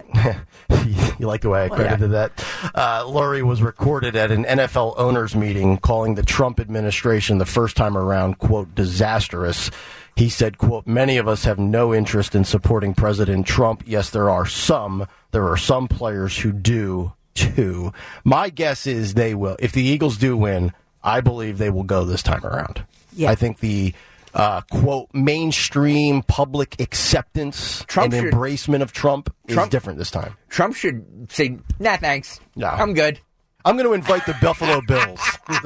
You like the way I credited that? Uh, Lurie was recorded at an N F L owners meeting calling the Trump administration the first time around, quote, disastrous. He said, quote, many of us have no interest in supporting President Trump. Yes, there are some. There are some players who do, too. My guess is they will. If the Eagles do win, I believe they will go this time around. Yeah. I think the, uh, quote, mainstream public acceptance Trump and should- embracement of Trump, Trump- is different this time. Trump should say, nah, thanks. No. I'm good. I'm going to invite the Buffalo Bills.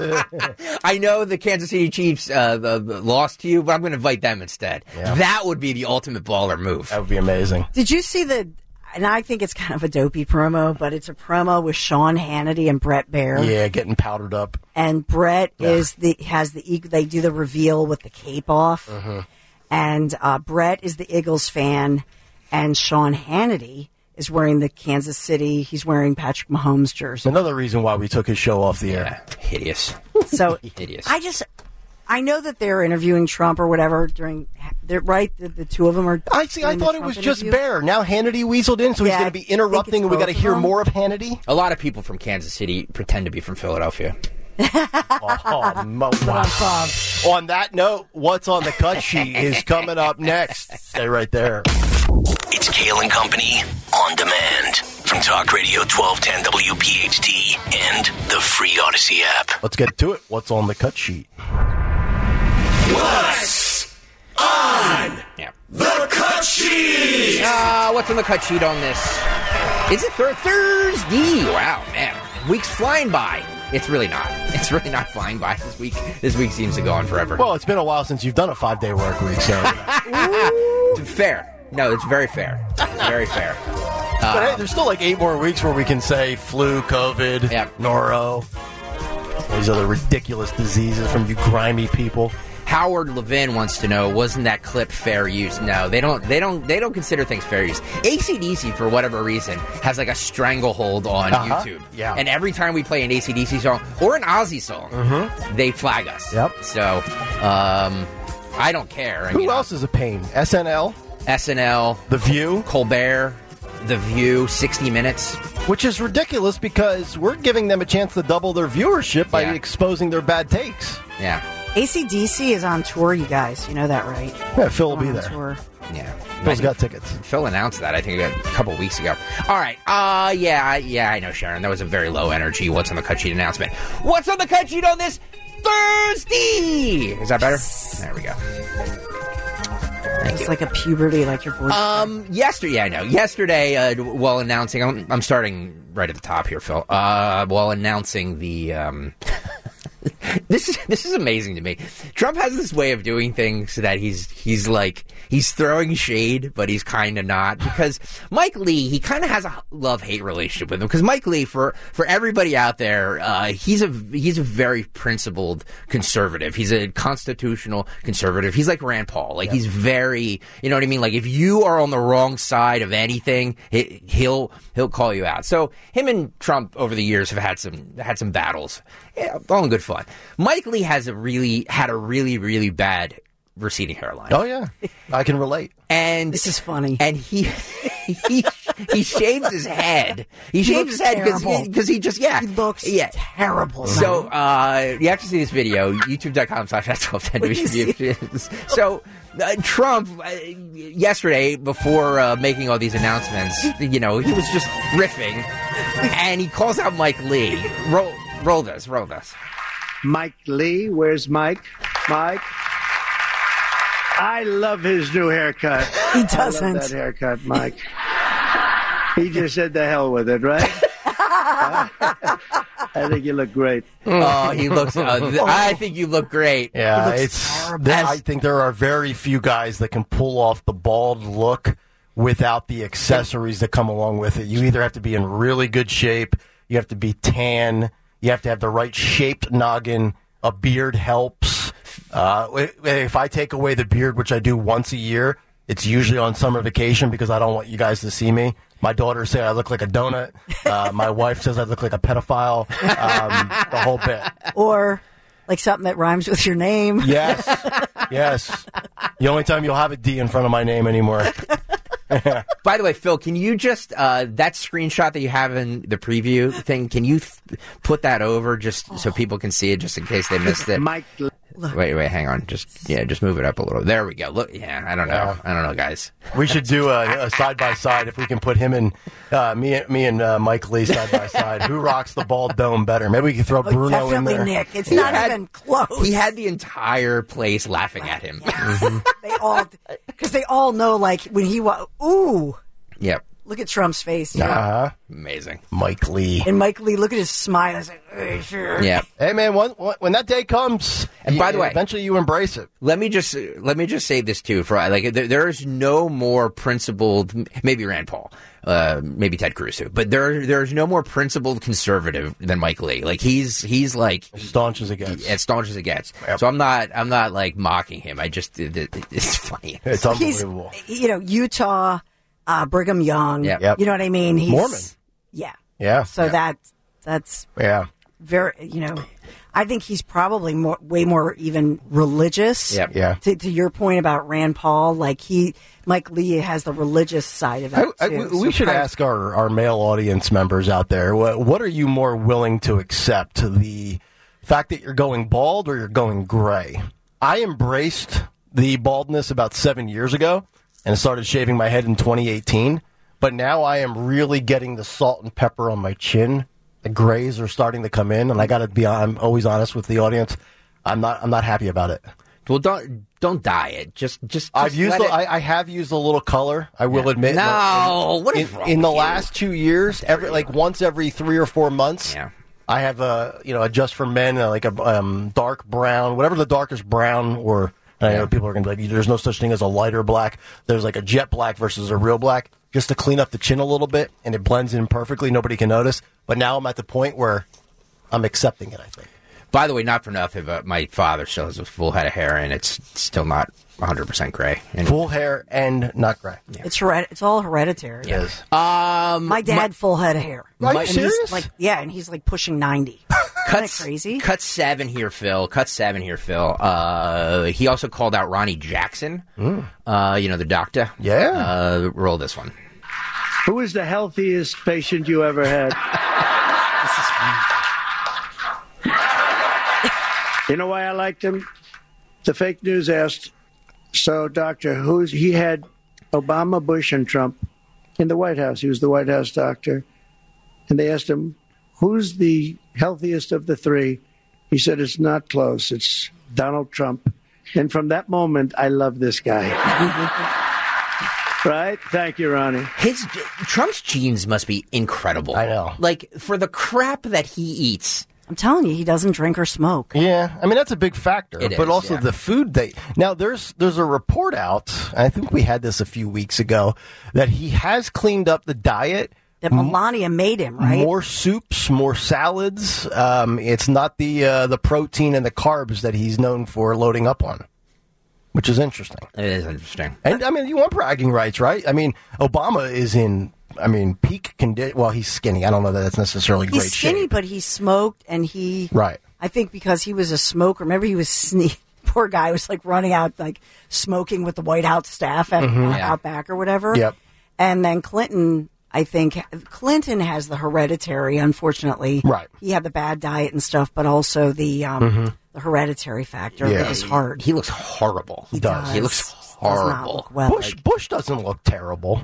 I know the Kansas City Chiefs uh, the, the lost to you, but I'm going to invite them instead. Yeah. That would be the ultimate baller move. That would be amazing. Did you see the, and I think it's kind of a dopey promo, but it's a promo with Sean Hannity and Brett Baer. Yeah, getting powdered up. And Brett is the, has the, Eag- they do the reveal with the cape off. Mm-hmm. And uh, Brett is the Eagles fan, and Sean Hannity is wearing the Kansas City, he's wearing Patrick Mahomes jersey. Another reason why we took his show off the air. Yeah, hideous. So Hideous. I just, I know that they're interviewing Trump or whatever during, they're right, the, the two of them are. I see. I doing the thought it Trump was just interview. Bear. Now Hannity weaseled in, so he's Yeah, going to be I think interrupting, it's and we got to both of hear them. more of Hannity. A lot of people from Kansas City pretend to be from Philadelphia. Oh, mo- wow. Bob. On that note, what's on the cut sheet is coming up next. Stay right there. It's Kale and Company on demand from Talk Radio twelve ten W P H T and the free Odyssey app. Let's get to it. What's on the cut sheet? What's on Yeah. the cut sheet? Uh, what's on the cut sheet on this? Is it thir- Thursday? Wow, man. Week's flying by. It's really not. It's really not flying by this week. This week seems to go on forever. Well, it's been a while since you've done a five-day work week, so. Fair. No, it's very fair. It's very fair. But hey, there's still like eight more weeks where we can say flu, COVID, Yeah. noro, these other ridiculous diseases from you grimy people. Howard Levin wants to know, wasn't that clip fair use? No, they don't. They don't. They don't consider things fair use. A C D C, for whatever reason, has like a stranglehold on Uh-huh. YouTube. Yeah. And every time we play an A C D C song or an Ozzy song, they flag us. Yep. So, um, I don't care. I Who mean, else is a pain? S N L, S N L, The View, Colbert, The View, sixty minutes. which is ridiculous because we're giving them a chance to double their viewership by Yeah. exposing their bad takes. Yeah. A C D C is on tour, you guys. You know that, right? Yeah, Phil will be On there. tour. Yeah. Phil's got tickets. Phil announced that, I think, a couple weeks ago. All right. Uh, yeah, I- yeah, I know, Sharon. That was a very low energy What's on the Cut Sheet announcement. What's on the Cut Sheet on this Thursday? Is that better? There we go. Thank It's you. like a puberty, like your voice. Um, yesterday, yeah, I know. Yesterday, uh, while announcing, I'm, I'm starting right at the top here, Phil. Uh, while announcing the, um, this is this is amazing to me. Trump has this way of doing things that he's he's like he's throwing shade, but he's kind of not, because Mike Lee, he kind of has a love-hate relationship with him. Because Mike Lee, for for everybody out there, uh, he's a he's a very principled conservative. He's a constitutional conservative. He's like Rand Paul. Like, yep. He's very, you know what I mean. Like, if you are on the wrong side of anything, he, he'll he'll call you out. So him and Trump over the years have had some had some battles. Yeah, all in good fun. Mike Lee has a really had a really really bad receding hairline. Oh yeah, I can relate. And this is funny. And he he he shaves his head. He, he shaves his head because because he, he just yeah he looks yeah. terrible. So uh, you have to see this video. YouTube dot com slash twelve ten. So uh, Trump uh, yesterday, before uh, making all these announcements, you know, he was just riffing, and he calls out Mike Lee. Roll. Roll this, roll this. Mike Lee, where's Mike? Mike? I love his new haircut. He doesn't. I love that haircut, Mike. He just said the hell with it, right? I think you look great. Oh, he looks, uh, I think you look great. Yeah, it's. There, I think there are very few guys that can pull off the bald look without the accessories that come along with it. You either have to be in really good shape, you have to be tan, you have to have the right shaped noggin. A beard helps. Uh, if I take away the beard, which I do once a year, it's usually on summer vacation because I don't want you guys to see me. My daughter says I look like a donut. Uh, my wife says I look like a pedophile. Um, the whole bit. Or like something that rhymes with your name. Yes. Yes. The only time you'll have a D in front of my name anymore. By the way, Phil, can you just, uh, that screenshot that you have in the preview thing, can you th- put that over just oh. so people can see it, just in case they missed it? Mike, wait, wait, hang on. Just, yeah, just move it up a little. There we go. Look, yeah, I don't know. Yeah. I don't know, guys. We should do a, a side-by-side if we can put him and, uh, me, me and uh, Mike Lee side-by-side. Who rocks the bald dome better? Maybe we can throw oh, Bruno in there. Definitely Nick. It's he not had, even close. He had the entire place laughing at him. Yes. Mm-hmm. They all, because they all know, like, when he wa- ooh. Yep. Look at Trump's face. Yeah. Uh-huh. Amazing. Mike Lee. And Mike Lee, look at his smile. He's like, hey, sure. Yeah. Hey, man, when, when that day comes, and you, by the way, eventually you embrace it. Let me just let me just say this too. For like, there, there is no more principled. Maybe Rand Paul, uh, maybe Ted Cruz too, but there there is no more principled conservative than Mike Lee. Like he's he's like as staunch as it gets. As staunch as it gets. Yep. So I'm not I'm not like mocking him. I just it, it, it's funny. It's unbelievable. He's, you know, Utah. Uh, Brigham Young, yep. you know what I mean? He's, Mormon. Yeah. Yeah. So yeah. that, that's yeah. very, you know, I think he's probably more, way more even religious. Yep. Yeah. To, to your point about Rand Paul, like he, Mike Lee has the religious side of it, I, I, too. we so should probably, ask our, our male audience members out there, what, what are you more willing to accept? The fact that you're going bald or you're going gray? I embraced the baldness about seven years ago. And started shaving my head in twenty eighteen. But now I am really getting the salt and pepper on my chin. The grays are starting to come in, and I got to be I'm always honest with the audience. I'm not I'm not happy about it. Well, don't don't dye it. Just just, just I've used let a, it... I, I have used a little color. I will yeah. admit. No, in, what is in, wrong in the with you? last two years, every like once every three or four months. Yeah. I have a you know a Just for Men uh, like a um, dark brown, whatever the darkest brown or. I know people are going to be like, there's no such thing as a lighter black. There's like a jet black versus a real black, just to clean up the chin a little bit, and it blends in perfectly. Nobody can notice. But now I'm at the point where I'm accepting it, I think. By the way, not for nothing, but my father still has a full head of hair, and it's still not one hundred percent gray. And full hair and not gray. Yeah. It's hered- It's all hereditary. It is. Um, my dad, my, full head of hair. Are you and serious? He's like, yeah, and he's like pushing ninety. Isn't that crazy? Cut seven here, Phil. Cut seven here, Phil. Uh, he also called out Ronnie Jackson. Mm. Uh, you know, the doctor. Yeah. Uh, roll this one. Who is the healthiest patient you ever had? This is fun. You know why I liked him? The fake news asked, so, doctor, who's he had Obama, Bush, and Trump in the White House. He was the White House doctor. And they asked him, who's the healthiest of the three? He said, it's not close. It's Donald Trump. And from that moment, I love this guy. Right? Thank you, Ronnie. His Trump's genes must be incredible. I know. Like, for the crap that he eats. I'm telling you, he doesn't drink or smoke. Yeah, I mean that's a big factor, It but is, also yeah. the food they now there's there's a report out. I think we had this a few weeks ago that he has cleaned up the diet. That Melania made him, right? More soups, more salads. Um, it's not the uh, the protein and the carbs that he's known for loading up on, which is interesting. It is interesting. And I mean, you want bragging rights, right? I mean, Obama is in. I mean, peak condition. Well, he's skinny. I don't know that that's necessarily He's great skinny, shape. but he smoked, and he. Right. I think because he was a smoker. Remember, he was sne- poor guy was like running out, like smoking with the White House staff at Mm-hmm. uh, Yeah. out back or whatever. Yep. And then Clinton, I think Clinton has the hereditary. Unfortunately, Right. He had the bad diet and stuff, but also the um, the hereditary factor Yeah. with his heart. He looks horrible. He does. He looks Does not horrible. look well. Bush Bush doesn't look terrible.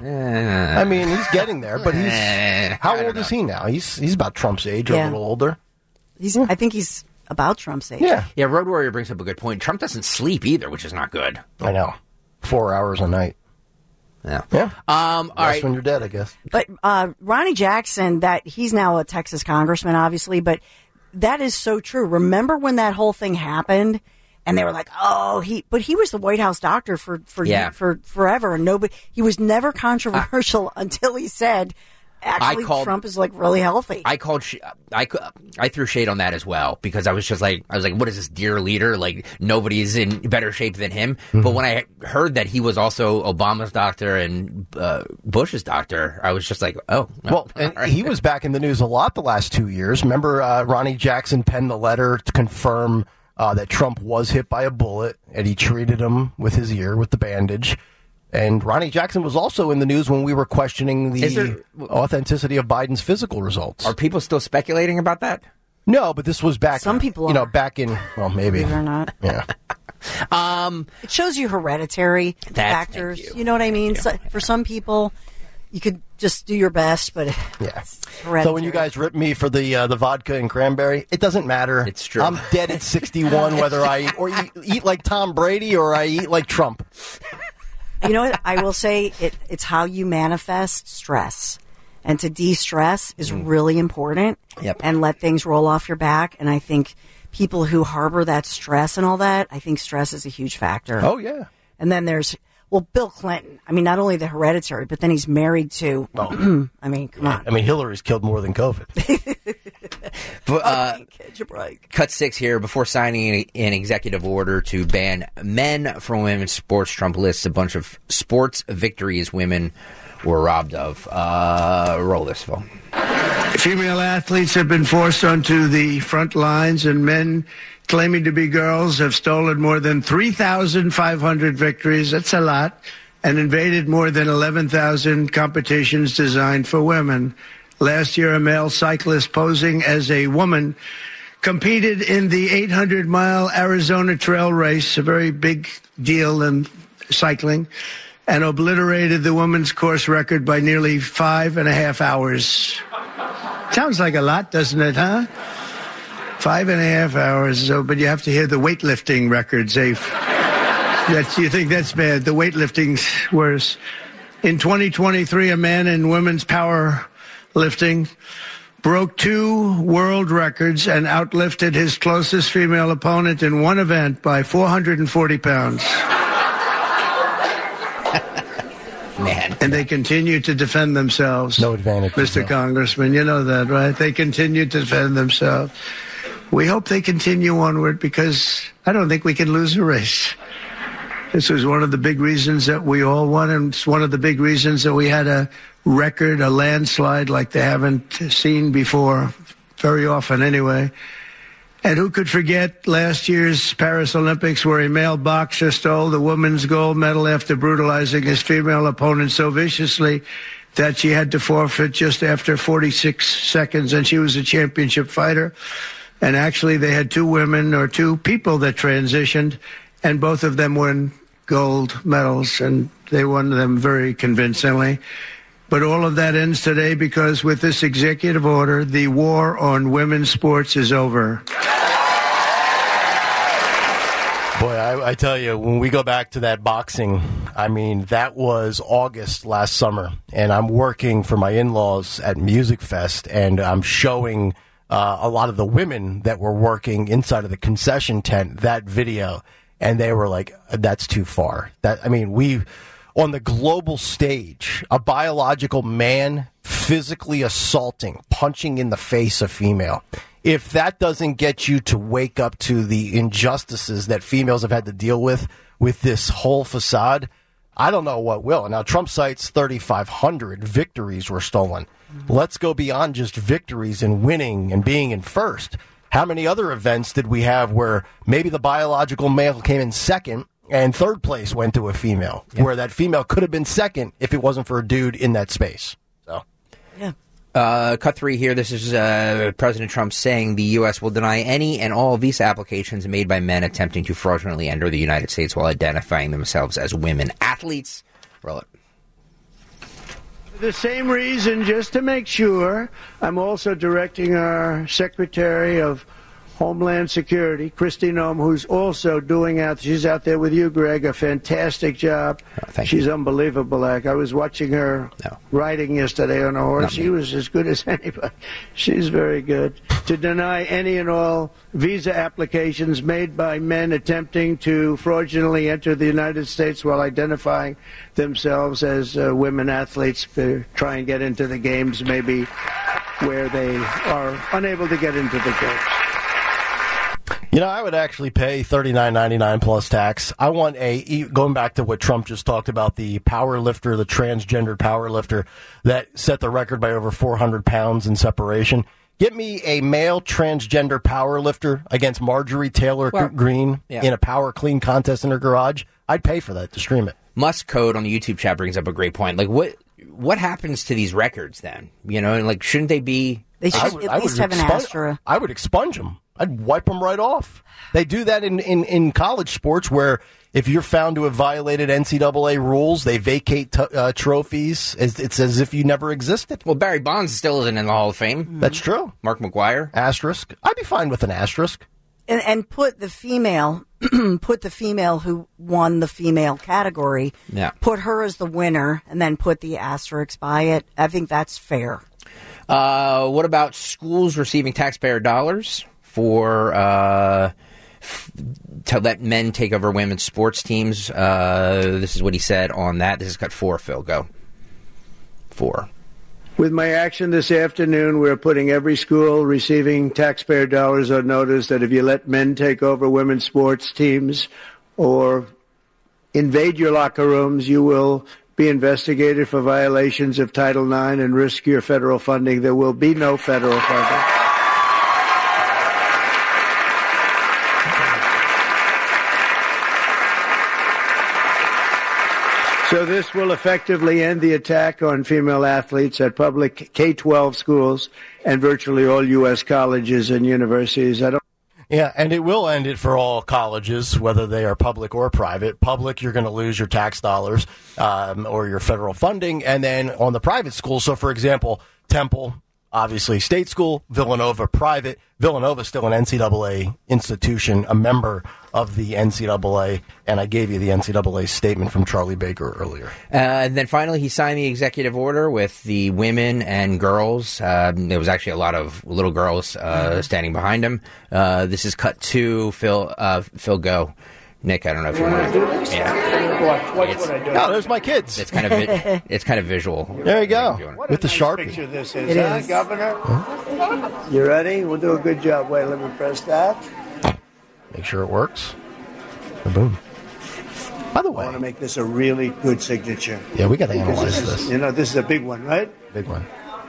I mean, he's getting there, but he's Eh, how I don't old is know. he now? He's he's about Trump's age, or a Yeah. little older. He's. I think he's about Trump's age. Yeah, Yeah, Road Warrior brings up a good point. Trump doesn't sleep either, which is not good. I know. Four hours a night. Yeah. Yeah. Um, all That's right. when you're dead, I guess. But uh, Ronnie Jackson, that he's now a Texas congressman, obviously, but that is so true. Remember when that whole thing happened, and they were like, "Oh, he," but he was the White House doctor for for Yeah. for forever, and nobody. He was never controversial until he said, "Actually, called- Trump is like really healthy." I called. Sh- I cou- I threw shade on that as well because I was just like, I was like, what is this dear leader? Like nobody's in better shape than him. But when I heard that he was also Obama's doctor and uh, Bush's doctor, I was just like, oh, Well, and all right. he was back in the news a lot the last two years. Remember, uh, Ronnie Jackson penned the letter to confirm uh, that Trump was hit by a bullet, and he treated him with his ear with the bandage. And Ronnie Jackson was also in the news when we were questioning Is the there- authenticity of Biden's physical results. Are people still speculating about that? No, but this was back. Some people you know, are. back in well, maybe. Believe it or not, Yeah. Um, it shows you hereditary That- factors. thank You. you. know what I mean? Thank So, you. for some people, you could just do your best, but Yeah. hereditary. So when you guys rip me for the uh, the vodka and cranberry, it doesn't matter. It's true. I'm dead at sixty-one, whether I eat, or eat, eat like Tom Brady or I eat like Trump. You know what? I will say it, it's how you manifest stress. And to de-stress is really important. Yep. And let things roll off your back. And I think people who harbor that stress and all that, I think stress is a huge factor. Oh yeah. And then there's, well, Bill Clinton. I mean, not only the hereditary, but then he's married to, I mean, come on. I mean, Hillary's killed more than COVID. but, uh, Catch a break. cut six here. Before signing an executive order to ban men from women's sports, Trump lists a bunch of sports victories women were robbed of. Uh, roll this, Phil. Female athletes have been forced onto the front lines, and men claiming to be girls have stolen more than three thousand five hundred victories. That's a lot. And invaded more than eleven thousand competitions designed for women. Last year, a male cyclist posing as a woman competed in the eight hundred mile Arizona Trail Race, a very big deal in cycling, and obliterated the women's course record by nearly five and a half hours. Sounds like a lot, doesn't it, huh? Five and a half hours. So, but you have to hear the weightlifting records. They've, that's, you think that's bad. The weightlifting's worse. In twenty twenty-three, a man in women's power lifting broke two world records and outlifted his closest female opponent in one event by four hundred forty pounds. Man. And they continue to defend themselves. No advantage. Mister no. Congressman, you know that, right? They continue to defend themselves. We hope they continue onward because I don't think we can lose a race. This was one of the big reasons that we all won, and it's one of the big reasons that we had a record, a landslide like they haven't seen before, very often anyway. And who could forget last year's Paris Olympics where a male boxer stole the women's gold medal after brutalizing his female opponent so viciously that she had to forfeit just after forty-six seconds, and she was a championship fighter. And actually they had two women or two people that transitioned, and both of them won gold medals, and they won them very convincingly. But all of that ends today because with this executive order, the war on women's sports is over. Boy, I, I tell you, when we go back to that boxing, I mean, that was August last summer, and I'm working for my in-laws at Music Fest, and I'm showing uh, a lot of the women that were working inside of the concession tent that video, and they were like, that's too far. That I mean, we on the global stage, a biological man physically assaulting, punching in the face a female. If that doesn't get you to wake up to the injustices that females have had to deal with with this whole facade, I don't know what will. Now, Trump cites thirty-five hundred victories were stolen. Mm-hmm. Let's go beyond just victories and winning and being in first. How many other events did we have where maybe the biological male came in second and third place went to a female, yeah. where that female could have been second if it wasn't for a dude in that space? So, yeah. Uh, cut three here. This is uh, President Trump saying the U S will deny any and all visa applications made by men attempting to fraudulently enter the United States while identifying themselves as women athletes. Roll it. For the same reason, just to make sure, I'm also directing our Secretary of Homeland Security, Kristi Noem, who's also doing out, she's out there with you, Greg, a fantastic job. Oh, thank she's you. unbelievable. Like, I was watching her no. riding yesterday on a horse. She was as good as anybody. She's very good. To deny any and all visa applications made by men attempting to fraudulently enter the United States while identifying themselves as uh, women athletes to try and get into the games, maybe where they are unable to get into the games. You know, I would actually pay thirty-nine ninety-nine plus tax. I want a, going back to what Trump just talked about, the power lifter, the transgender power lifter that set the record by over four hundred pounds in separation. Get me a male transgender power lifter against Marjorie Taylor well, Greene yeah. in a power clean contest in her garage. I'd pay for that to stream it. Musk Code on the YouTube chat brings up a great point. Like, what what happens to these records then? You know, like, shouldn't they be... They should would, at least have an asterisk. I would expunge them. I'd wipe them right off. They do that in, in, in college sports where if you're found to have violated N C double A rules, they vacate t- uh, trophies. It's, it's as if you never existed. Well, Barry Bonds still isn't in the Hall of Fame. That's true. Mark McGwire. Asterisk. I'd be fine with an asterisk. And, and put the female, put the female who won the female category, yeah. put her as the winner, and then put the asterisk by it. I think that's fair. Uh, what about schools receiving taxpayer dollars for uh, f- to let men take over women's sports teams? Uh, this is what he said on that. This is cut four, Phil. Go. Four. With my action this afternoon, we're putting every school receiving taxpayer dollars on notice that if you let men take over women's sports teams or invade your locker rooms, you will be investigated for violations of Title nine and risk your federal funding. There will be no federal funding. So this will effectively end the attack on female athletes at public K twelve schools and virtually all U S colleges and universities. I don't Yeah, and it will end it for all colleges, whether they are public or private. Public, you're going to lose your tax dollars um, or your federal funding. And then on the private schools, so for example, Temple, obviously state school, Villanova private. Villanova is still an N C double A institution, a member of the N C double A, and I gave you the N C double A statement from Charlie Baker earlier. Uh, and then finally, he signed the executive order with the women and girls. Uh, there was actually a lot of little girls uh, standing behind him. Uh, this is cut two. Phil, uh, Phil, go. Nick, I don't know if you want to do this. Yeah. Watch, watch what I do. Oh, there's my kids. It's kind of vi- it's kind of visual. There you go. What with a the nice Sharpie. Picture this is, it huh, is. Governor? Huh? You ready? We'll do a good job. Wait, let me press that. Make sure it works. Boom. By the way, I want to make this a really good signature. Yeah, we got to analyze this. this. Is, you know, this is a big one, right? Big one.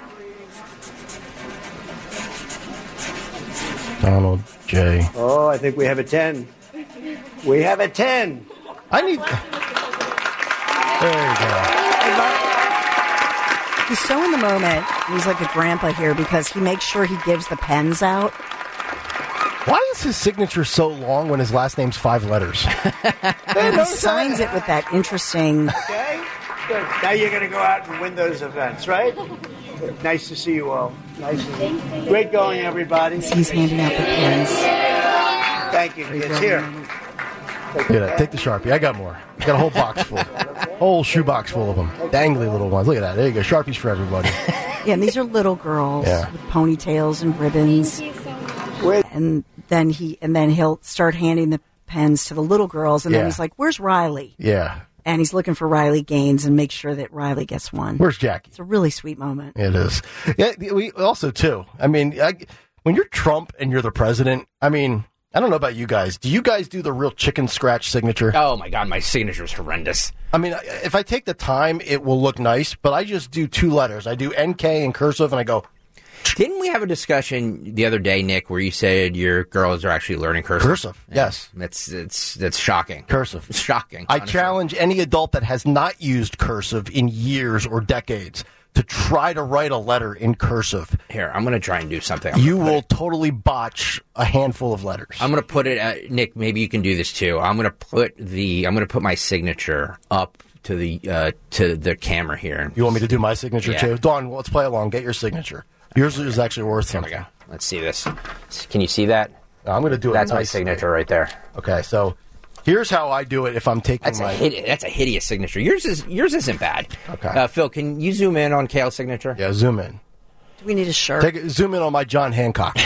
Donald J. Oh, I think we have a ten. We have a ten. I need. There you go. He's so in the moment. He's like a grandpa here because he makes sure he gives the pens out. Why is his signature so long when his last name's five letters? And he signs it with that interesting. Okay, good. Now you're going to go out and win those events, right? Good. Nice to see you all. Nice. And great going, everybody. He's handing out the pens. Thank you, kids. Here. Look at that. Take the Sharpie. I got more. I got a whole box full. Whole shoebox full of them. Dangly little ones. Look at that. There you go. Sharpies for everybody. Yeah, and these are little girls Yeah. with ponytails and ribbons. And then he and then he'll start handing the pens to the little girls, and Yeah. then he's like, "Where's Riley?" Yeah. And he's looking for Riley Gaines and make sure that Riley gets one. Where's Jackie? It's a really sweet moment. It is. Yeah, we also, too, I mean, I, when you're Trump and you're the president, I mean, I don't know about you guys. Do you guys do the real chicken scratch signature? Oh, my God, my signature is horrendous. I mean, if I take the time, it will look nice, but I just do two letters. I do N K in cursive, and I go... Didn't we have a discussion the other day, Nick, where you said your girls are actually learning cursive? Cursive, yes. That's it's that's shocking. Cursive. It's shocking. I honestly. challenge any adult that has not used cursive in years or decades to try to write a letter in cursive. Here, I'm going to try and do something. I'm You gonna put will it- totally botch a handful of letters. I'm going to put it, uh, Nick, maybe you can do this too. I'm going to put the, I'm going to put my signature up to the, uh, to the camera here. You want me to do my signature Yeah. too? Dawn, let's play along. Get your signature. Yours is actually worth There we something. go. Let's see this. Can you see that? I'm going to do it. That's my nicely. signature right there. Okay, so here's how I do it if I'm taking That's my... a hide- that's a hideous signature. Yours is yours isn't bad. Okay. Uh, Phil, can you zoom in on Kale's signature? Yeah, zoom in. Do we need a shirt? Take it, zoom in on my John Hancock.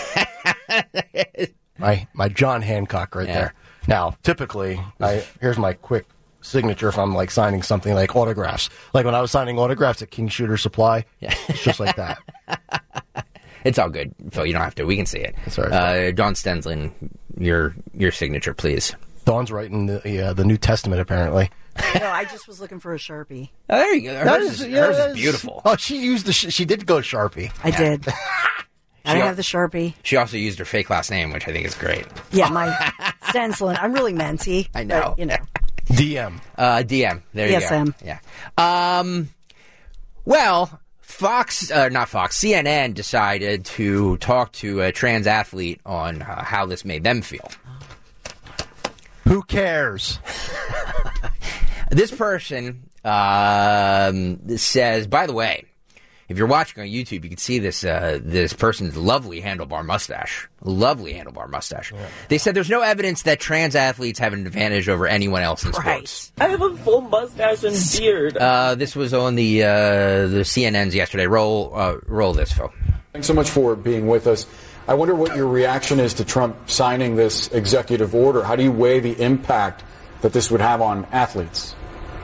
my my John Hancock right Yeah. there. Now, typically, I here's my quick signature if I'm like signing something like autographs. Like when I was signing autographs at King Shooter Supply, Yeah. it's just like that. It's all good, Phil. You don't have to. We can see it. That's all right. Uh, Don Stenslin, your your signature, please. Dawn's writing the uh, the New Testament apparently. No, I just was looking for a Sharpie. Oh, there you go. Hers, That is, is- yeah, hers that is is- beautiful. Oh, she used the sh- she did go Sharpie. I did. I She- have the Sharpie. She also used her fake last name, which I think is great. Yeah, my Stenslin. I'm really menti. I know. But, you know. D M. Uh, D M. There you Yes, go. M. Yeah. Um. Well, Fox, uh, not Fox, C N N decided to talk to a trans athlete on uh, how this made them feel. Who cares? This person um, says, by the way, if you're watching on YouTube, you can see this uh, this person's lovely handlebar mustache. Lovely handlebar mustache. Yeah. They said there's no evidence that trans athletes have an advantage over anyone else in Right. sports. I have a full mustache and beard. Uh, this was on the uh, the C N N's yesterday. Roll uh, roll this, Phil. Thanks so much for being with us. I wonder what your reaction is to Trump signing this executive order. How do you weigh the impact that this would have on athletes?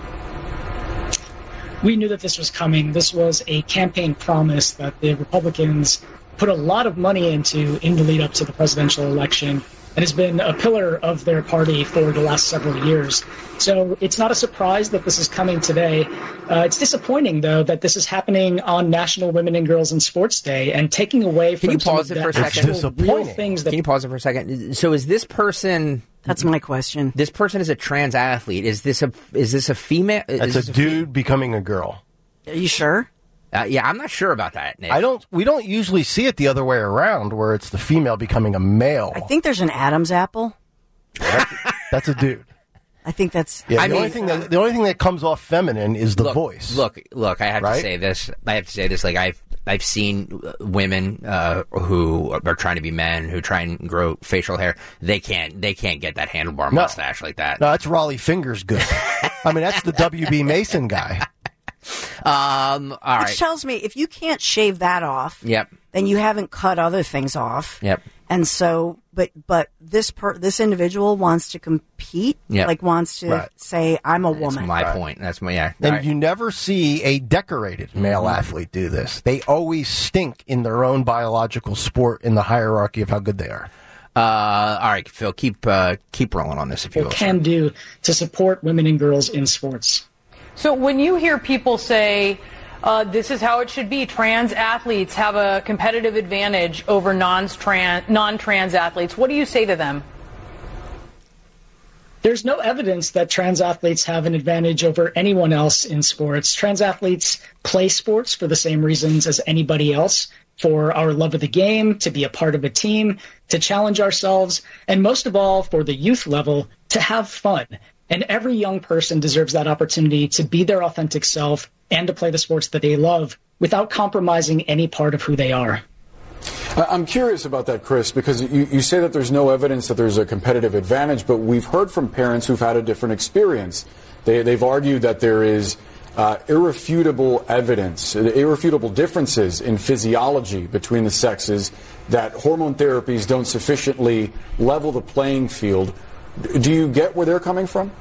We knew that this was coming. This was a campaign promise that the Republicans put a lot of money into in the lead up to the presidential election, and has been a pillar of their party for the last several years. So it's not a surprise that this is coming today. Uh, it's disappointing, though, that this is happening on National Women and Girls in Sports Day and taking away from Can you some pause of it for a the second? actual It's real disappointing. things that Can you pause it for a second? So is this person? That's my question. This person is a trans athlete. Is this a is this a female? That's is a this fe- dude becoming a girl. Are you sure? Uh, yeah, I'm not sure about that, Nick. I don't. We don't usually see it the other way around, where it's the female becoming a male. I think there's an Adam's apple. That's a dude. I think that's. Yeah, I the mean- only thing that the only thing that comes off feminine is the look, voice. Look, look. I have Right? to say this. I have to say this. Like I've I've seen uh, women uh, who are trying to be men who try and grow facial hair. They can't. They can't get that handlebar No. mustache like that. No, that's Raleigh Fingers good. I mean, that's the W B Mason guy. Um. All Which right. tells me if you can't shave that off, Yep. then you haven't cut other things off. Yep. And so, but but this per, this individual wants to compete, Yep. like wants to Right. say, "I'm a That's woman." my point. That's my yeah. And All right. you never see a decorated male Mm-hmm. athlete do this. They always stink in their own biological sport in the hierarchy of how good they are. Uh. All right, Phil. Keep uh, keep rolling on this if you will. sir. can do to support women and girls in sports. So when you hear people say, uh, this is how it should be, trans athletes have a competitive advantage over non-trans, non-trans athletes, what do you say to them? There's no evidence that trans athletes have an advantage over anyone else in sports. Trans athletes play sports for the same reasons as anybody else, for our love of the game, to be a part of a team, to challenge ourselves, and most of all, for the youth level, to have fun. And every young person deserves that opportunity to be their authentic self and to play the sports that they love without compromising any part of who they are. I'm curious about that, Chris, because you, you say that there's no evidence that there's a competitive advantage, but we've heard from parents who've had a different experience. They, they've argued that there is uh, irrefutable evidence, irrefutable differences in physiology between the sexes, that hormone therapies don't sufficiently level the playing field. Do you get where they're coming from?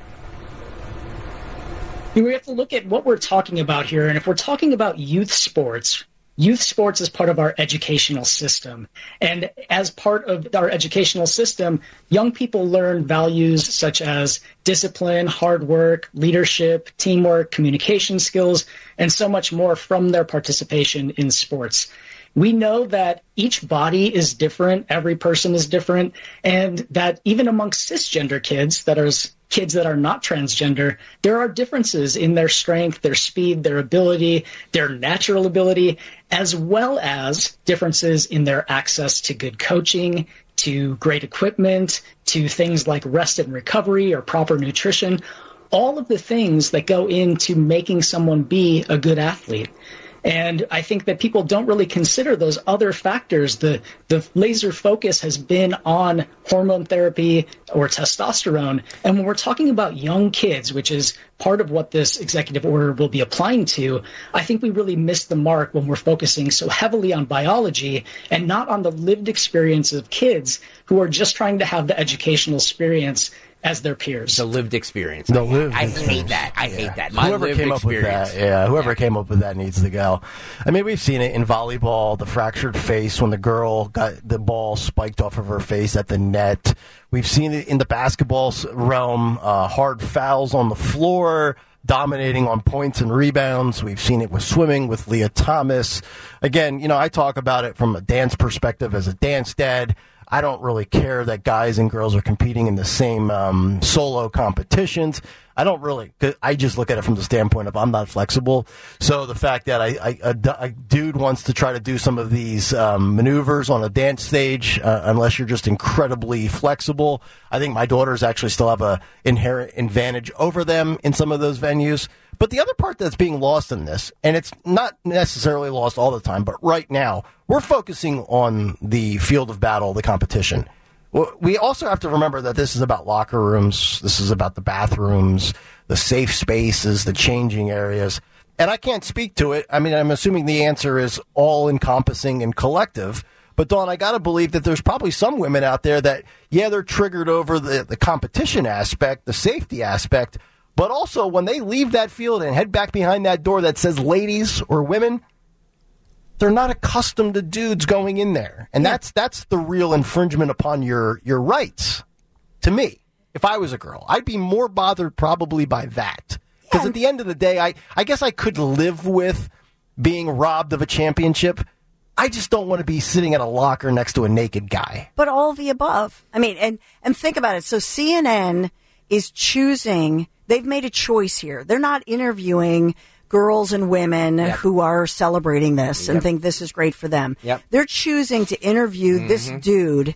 We have to look at what we're talking about here, and if we're talking about youth sports, youth sports is part of our educational system. And as part of our educational system, young people learn values such as discipline, hard work, leadership, teamwork, communication skills, and so much more from their participation in sports. We know that each body is different, every person is different, and that even amongst cisgender kids, that are kids that are not transgender, there are differences in their strength, their speed, their ability, their natural ability, as well as differences in their access to good coaching, to great equipment, to things like rest and recovery or proper nutrition, all of the things that go into making someone be a good athlete. And I think that people don't really consider those other factors. The the laser focus has been on hormone therapy or testosterone. And when we're talking about young kids, which is part of what this executive order will be applying to, I think we really miss the mark when we're focusing so heavily on biology and not on the lived experience of kids who are just trying to have the educational experience as their peers. The lived experience. The lived I experience. hate that. I yeah. hate that. My whoever lived came experience. up with that, yeah, whoever yeah. came up with that needs to go. I mean, we've seen it in volleyball, the fractured face when the girl got the ball spiked off of her face at the net. We've seen it in the basketball realm, uh, hard fouls on the floor, dominating on points and rebounds. We've seen it with swimming with Leah Thomas. Again, you know, I talk about it from a dance perspective as a dance dad. I don't really care that guys and girls are competing in the same um, solo competitions. I don't really, I just look at it from the standpoint of I'm not flexible. So the fact that I, I, a, a dude wants to try to do some of these um, maneuvers on a dance stage, uh, unless you're just incredibly flexible, I think my daughters actually still have a inherent advantage over them in some of those venues. But the other part that's being lost in this, and it's not necessarily lost all the time, but right now, we're focusing on the field of battle, the competition. We also have to remember that this is about locker rooms, this is about the bathrooms, the safe spaces, the changing areas. And I can't speak to it. I mean, I'm assuming the answer is all-encompassing and collective. But, Dawn, I got to believe that there's probably some women out there that, yeah, they're triggered over the, the competition aspect, the safety aspect, but also when they leave that field and head back behind that door that says ladies or women, they're not accustomed to dudes going in there. And that's that's the real infringement upon your, your rights, to me. If I was a girl, I'd be more bothered probably by that. Because at the end of the day, I, I guess I could live with being robbed of a championship. I just don't want to be sitting at a locker next to a naked guy. But all of the above. I mean, and, and think about it. So C N N is choosing, they've made a choice here. They're not interviewing girls and women yep. who are celebrating this yep. and think this is great for them. Yep. They're choosing to interview mm-hmm. this dude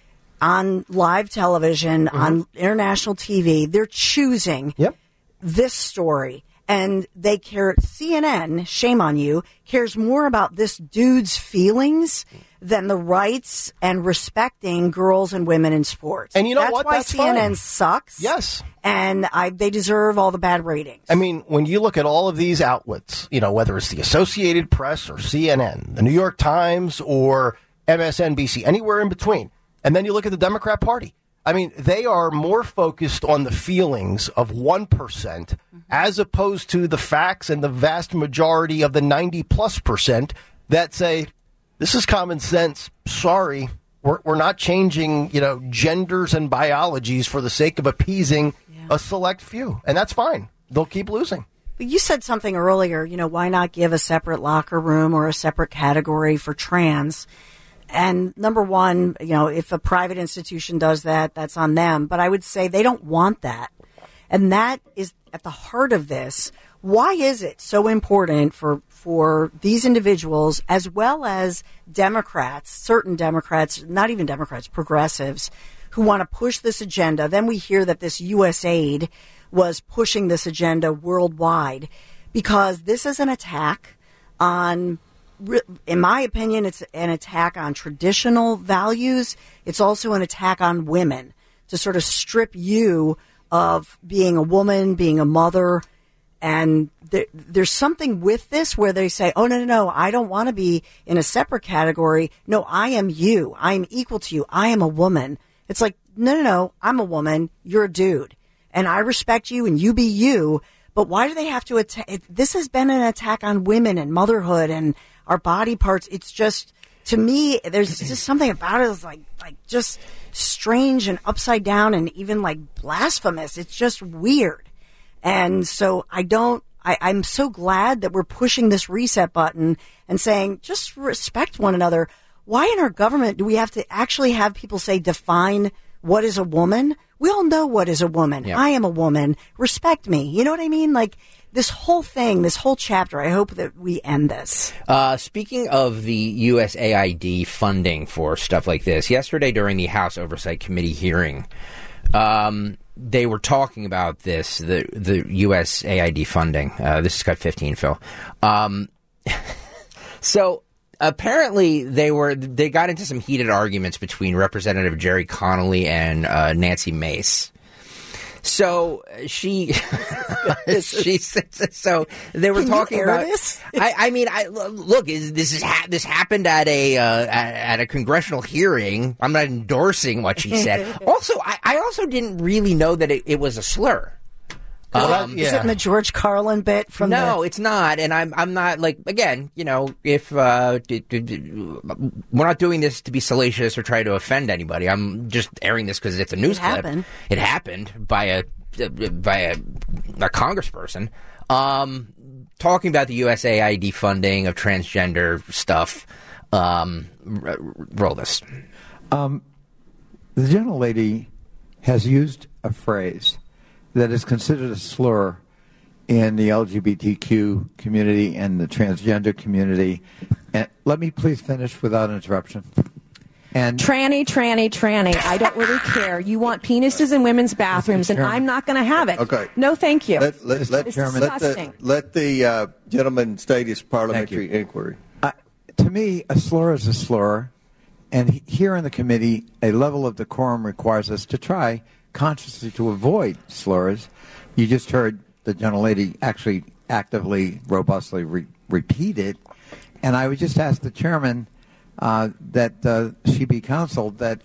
on live television, mm-hmm. on international T V. They're choosing yep. this story. And they care, C N N, shame on you, cares more about this dude's feelings than the rights and respecting girls and women in sports. And you know That's what? Why That's C N N fine. Sucks. Yes. And I, they deserve all the bad ratings. I mean, when you look at all of these outlets, you know, whether it's the Associated Press or C N N, the New York Times or M S N B C, anywhere in between, and then you look at the Democrat Party, I mean, they are more focused on the feelings of one percent mm-hmm. as opposed to the facts and the vast majority of the ninety plus percent that say, this is common sense. Sorry, we're, we're not changing, you know, genders and biologies for the sake of appeasing yeah. a select few. And that's fine. They'll keep losing. But you said something earlier, you know, why not give a separate locker room or a separate category for trans? And number one, you know, if a private institution does that, that's on them. But I would say they don't want that. And that is at the heart of this. Why is it so important for, for these individuals, as well as Democrats, certain Democrats, not even Democrats, progressives, who want to push this agenda? Then we hear that this U S A I D was pushing this agenda worldwide because this is an attack on in my opinion, it's an attack on traditional values. It's also an attack on women to sort of strip you of being a woman, being a mother. And there, there's something with this where they say, oh, no, no, no, I don't want to be in a separate category. No, I am you. I am equal to you. I am a woman. It's like, no, no, no, I'm a woman. You're a dude. And I respect you and you be you. But why do they have to attack? This has been an attack on women and motherhood and our body parts. It's just, to me, there's just something about it that's like, like just strange and upside down and even like blasphemous. It's just weird. And so I don't, I, I'm so glad that we're pushing this reset button and saying, just respect one another. Why in our government do we have to actually have people say, define what is a woman? We all know what is a woman. Yep. I am a woman. Respect me. You know what I mean? Like this whole thing, this whole chapter, I hope that we end this. Uh, speaking of the U S A I D funding for stuff like this, yesterday during the House Oversight Committee hearing, um, they were talking about this, the the U S A I D funding. Uh, this is cut fifteen, Phil. Um, so apparently they were they got into some heated arguments between Representative Jerry Connolly and uh, Nancy Mace. So she, she so they were Can talking you air about this? I, I mean, I look. Is, this is ha- this happened at a uh, at, at a congressional hearing. I'm not endorsing what she said. Also, I, I also didn't really know that it, it was a slur. Um, is it in the George Carlin bit from no, the... it's not, and I'm I'm not like again, you know, if uh, d- d- d- we're not doing this to be salacious or try to offend anybody. I'm just airing this because it's a news It clip. happened. It happened by a by a, a congressperson um, talking about the U S A I D funding of transgender stuff. Um, r- roll this. Um, the gentlelady has used a phrase that is considered a slur in the L G B T Q community and the transgender community. And let me please finish without interruption. And tranny, tranny, tranny. I don't really care. You want penises in women's bathrooms, and I'm not going to have it. Okay. No, thank you. Let, let, let, it's let disgusting. the, let the uh, gentleman state his parliamentary inquiry. Uh, to me, a slur is a slur. And he- here in the committee, a level of decorum requires us to try consciously to avoid slurs. You just heard the gentlelady actually actively, robustly re- repeat it. And I would just ask the chairman uh, that uh, she be counseled that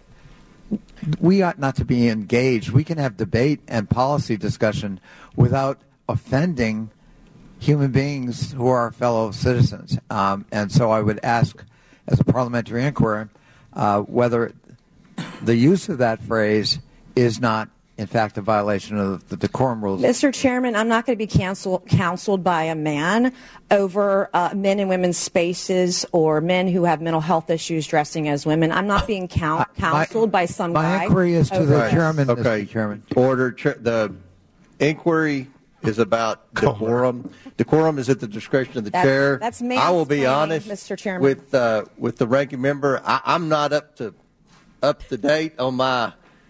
we ought not to be engaged. We can have debate and policy discussion without offending human beings who are our fellow citizens. Um, and so I would ask, as a parliamentary inquiry, uh, whether the use of that phrase is not, in fact, a violation of the decorum rules. Mister Chairman, I'm not going to be counsel, counseled by a man over uh, men and women's spaces or men who have mental health issues dressing as women. I'm not being count, counseled by some my guy. inquiry is to over the this. chairman, Okay. Mister Chairman. Order. Ch- the inquiry is about decorum. Decorum is at the discretion of the That's- chair. that's I will be mansplaining, honest, Mister Chairman. with uh, with the ranking member. I, I'm not up to up to date on my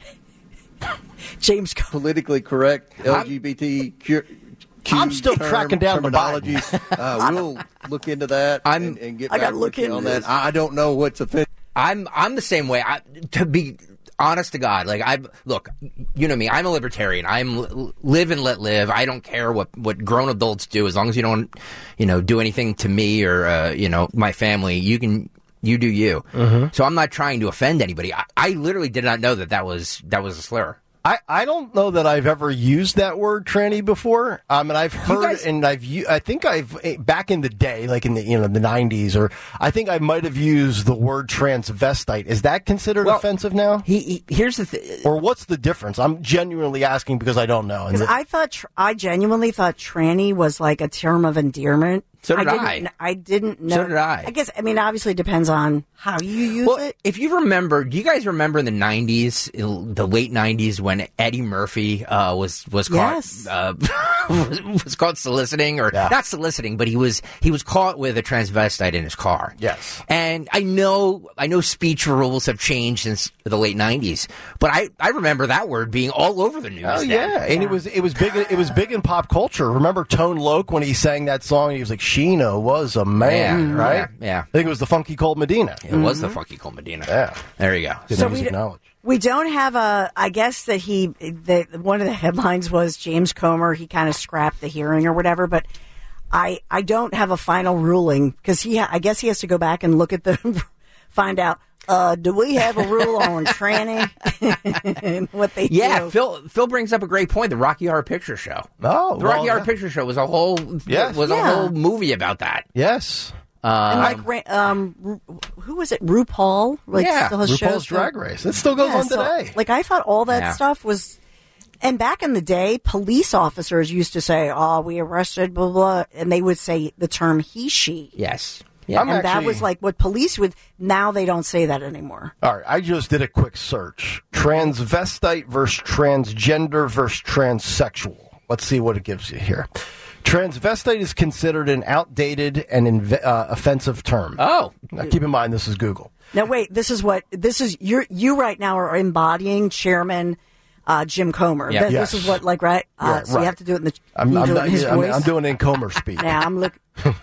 James politically correct L G B T Q. I'm still term, tracking down the terminologies. uh, we'll look into that I'm- and, and get I back gotta with look you into on this. that. I I don't know what's offensive. I'm I'm the same way. I, to be honest to God, like I look, you know me. I'm a libertarian. I'm live and let live. I don't care what, what grown adults do as long as you don't, you know, do anything to me or uh, you know my family. You can you do you. Mm-hmm. So I'm not trying to offend anybody. I, I literally did not know that that was that was a slur. I, I don't know that I've ever used that word tranny before. Um, and I've heard guys- and I've u- I think I've eh, back in the day, like in the you know the nineties, or I think I might have used the word transvestite. Is that considered Well, offensive now? He, he here's the thing. Or what's the difference? I'm genuinely asking because I don't know. And Because the- I thought, tr- I genuinely thought tranny was like a term of endearment. So did I. Didn't, I. kn- I didn't know. So did I. I guess, I mean, obviously it depends on how you use Well, it. if you remember, do you guys remember in the nineties, the late nineties, when Eddie Murphy uh, was was caught Yes. uh, was caught soliciting, or Yeah. not soliciting, but he was he was caught with a transvestite in his car. Yes. And I know I know speech rules have changed since the late nineties, but I, I remember that word being all over the news. Oh then. yeah, and it was it was big. It was big in pop culture. Remember Tone Loc when he sang that song? He was like, Sheena was a man, Yeah, right? yeah, yeah. I think it was the Funky Cold Medina. It was the Funky Cold Medina. Yeah. There you go. Good So music we d- knowledge. We don't have a. I guess that he. That one of the headlines was James Comer. He kind of scrapped the hearing or whatever. But I. I don't have a final ruling because he. Ha- I guess he has to go back and look at the. Find out. Uh, do we have a rule on tranny and what they Yeah, do? Phil. Phil brings up a great point. The Rocky Horror Picture Show. Oh, the Rocky well, Horror yeah. Picture Show was a whole. Yes. was Yeah. a whole movie about that. Yes. And Um, like, Ra- um, Ru- who was it? RuPaul. Like, Yeah, still has RuPaul's shows Drag that- Race. It still goes Yeah, on so, today. Like, I thought all that Yeah. stuff was. And back in the day, police officers used to say, "Oh, we arrested blah blah," and they would say the term "he," "she." yes. Yeah. I'm and that actually- was like what police would. Now they don't say that anymore. All right, I just did a quick search. Transvestite versus transgender versus transsexual. Let's see what it gives you here. Transvestite is considered an outdated and inve- uh, offensive term. Oh. Now, keep in mind, this is Google. Now, wait. This is what this is. You you right now are embodying Chairman uh, Jim Comer. Yeah. Th- Yes. This is what like right. Uh, Yeah, so you right. have to do it in the. I'm, you I'm, do it not, in his I'm, voice. I'm doing it in Comer speak. Yeah, I'm looking.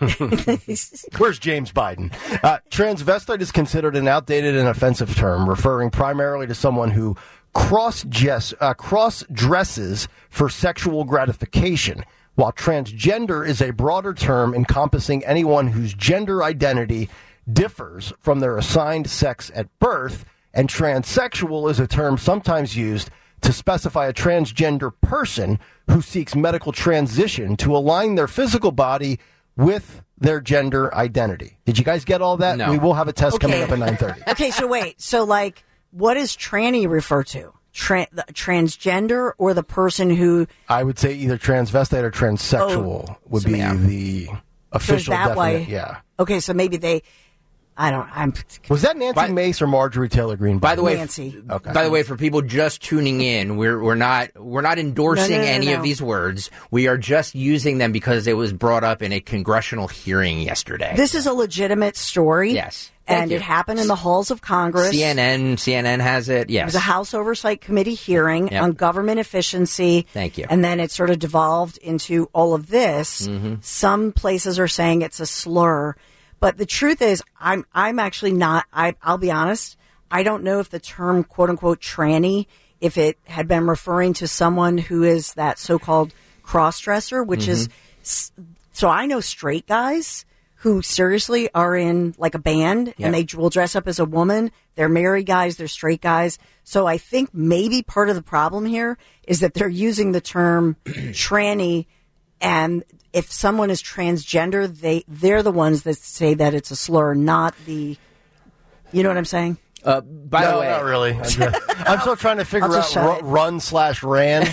Where's James Biden? Uh, transvestite is considered an outdated and offensive term, referring primarily to someone who cross uh, cross dresses for sexual gratification, while transgender is a broader term encompassing anyone whose gender identity differs from their assigned sex at birth, and transsexual is a term sometimes used to specify a transgender person who seeks medical transition to align their physical body with their gender identity. Did you guys get all that? No. We will have a test Okay. coming up at nine thirty. Okay, so wait. So, like, what does tranny refer to? Tran- the transgender or the person who? I would say either transvestite or transsexual Oh, would so be yeah. the So is official that definite. why? Yeah. Okay, so maybe they. I don't. I'm. Was that Nancy By- Mace or Marjorie Taylor Greene? By the way, Nancy. Okay. by the way, for people just tuning in, we're we're not we're not endorsing No, no, no, any no. of these words. We are just using them because it was brought up in a congressional hearing yesterday. This is a legitimate story. Yes. Thank and you. it happened in the halls of Congress. C N N C N N has it. It Yes. was a House Oversight Committee hearing Yep. on government efficiency. Thank you. And then it sort of devolved into all of this. Mm-hmm. Some places are saying it's a slur, but the truth is, I'm I'm actually not. I I'll be honest. I don't know if the term "quote unquote" tranny, if it had been referring to someone who is that so-called cross-dresser, which is. Mm-hmm. So I know straight guys who seriously are in like a band Yep. and they will dress up as a woman. They're married guys, they're straight guys. So I think maybe part of the problem here is that they're using the term tranny, and if someone is transgender, they they're the ones that say that it's a slur, not the. You know what I'm saying? Uh, by no, the way, not really. I'm, just, I'm still trying to figure I'll out just shut ru- it. run slash ran.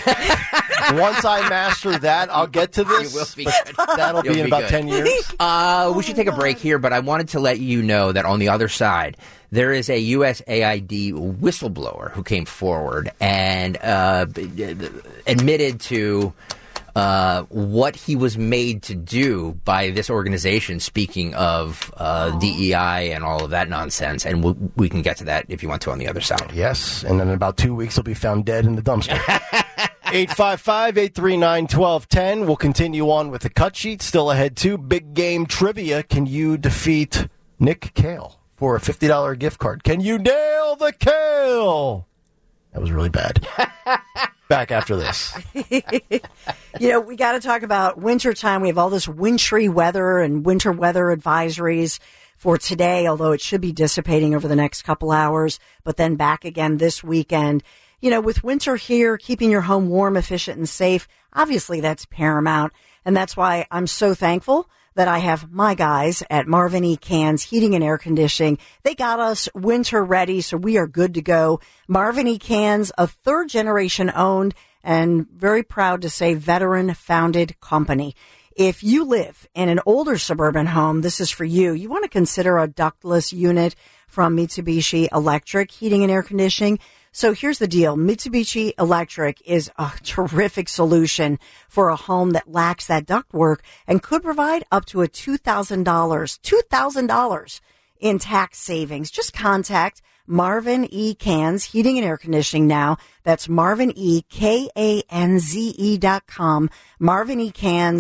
Once I master that, I'll get to this. You will be but good. That'll You'll be in be about good. ten years. Uh, we should take a break here, but I wanted to let you know that on the other side, there is a U S A I D whistleblower who came forward and uh, admitted to uh, what he was made to do by this organization, speaking of uh, D E I and all of that nonsense. And we, we can get to that if you want to on the other side. Yes, and then in about two weeks, he'll be found dead in the dumpster. eight five five, eight three nine, one two one zero. We'll continue on with the cut sheet. Still ahead, too. Big game trivia. Can you defeat Nick Cale for a fifty dollars gift card? Can you nail the Cale? That was really bad. Back after this. You know, we got to talk about winter time. We have all this wintry weather and winter weather advisories for today, although it should be dissipating over the next couple hours, but then back again this weekend. You know, with winter here, keeping your home warm, efficient, and safe, obviously that's paramount. And that's why I'm so thankful that I have my guys at Marvin E. Cans Heating and Air Conditioning. They got us winter ready, so we are good to go. Marvin E. Cans, a third generation owned and very proud to say veteran founded company. If you live in an older suburban home, this is for you. You want to consider a ductless unit from Mitsubishi Electric Heating and Air Conditioning. So here's the deal. Mitsubishi Electric is a terrific solution for a home that lacks that ductwork and could provide up to a two thousand dollars, two thousand dollars in tax savings. Just contact Marvin E. Cans Heating and Air Conditioning now. That's Marvin E. K A N Z E dot com. Marvin E. Cans.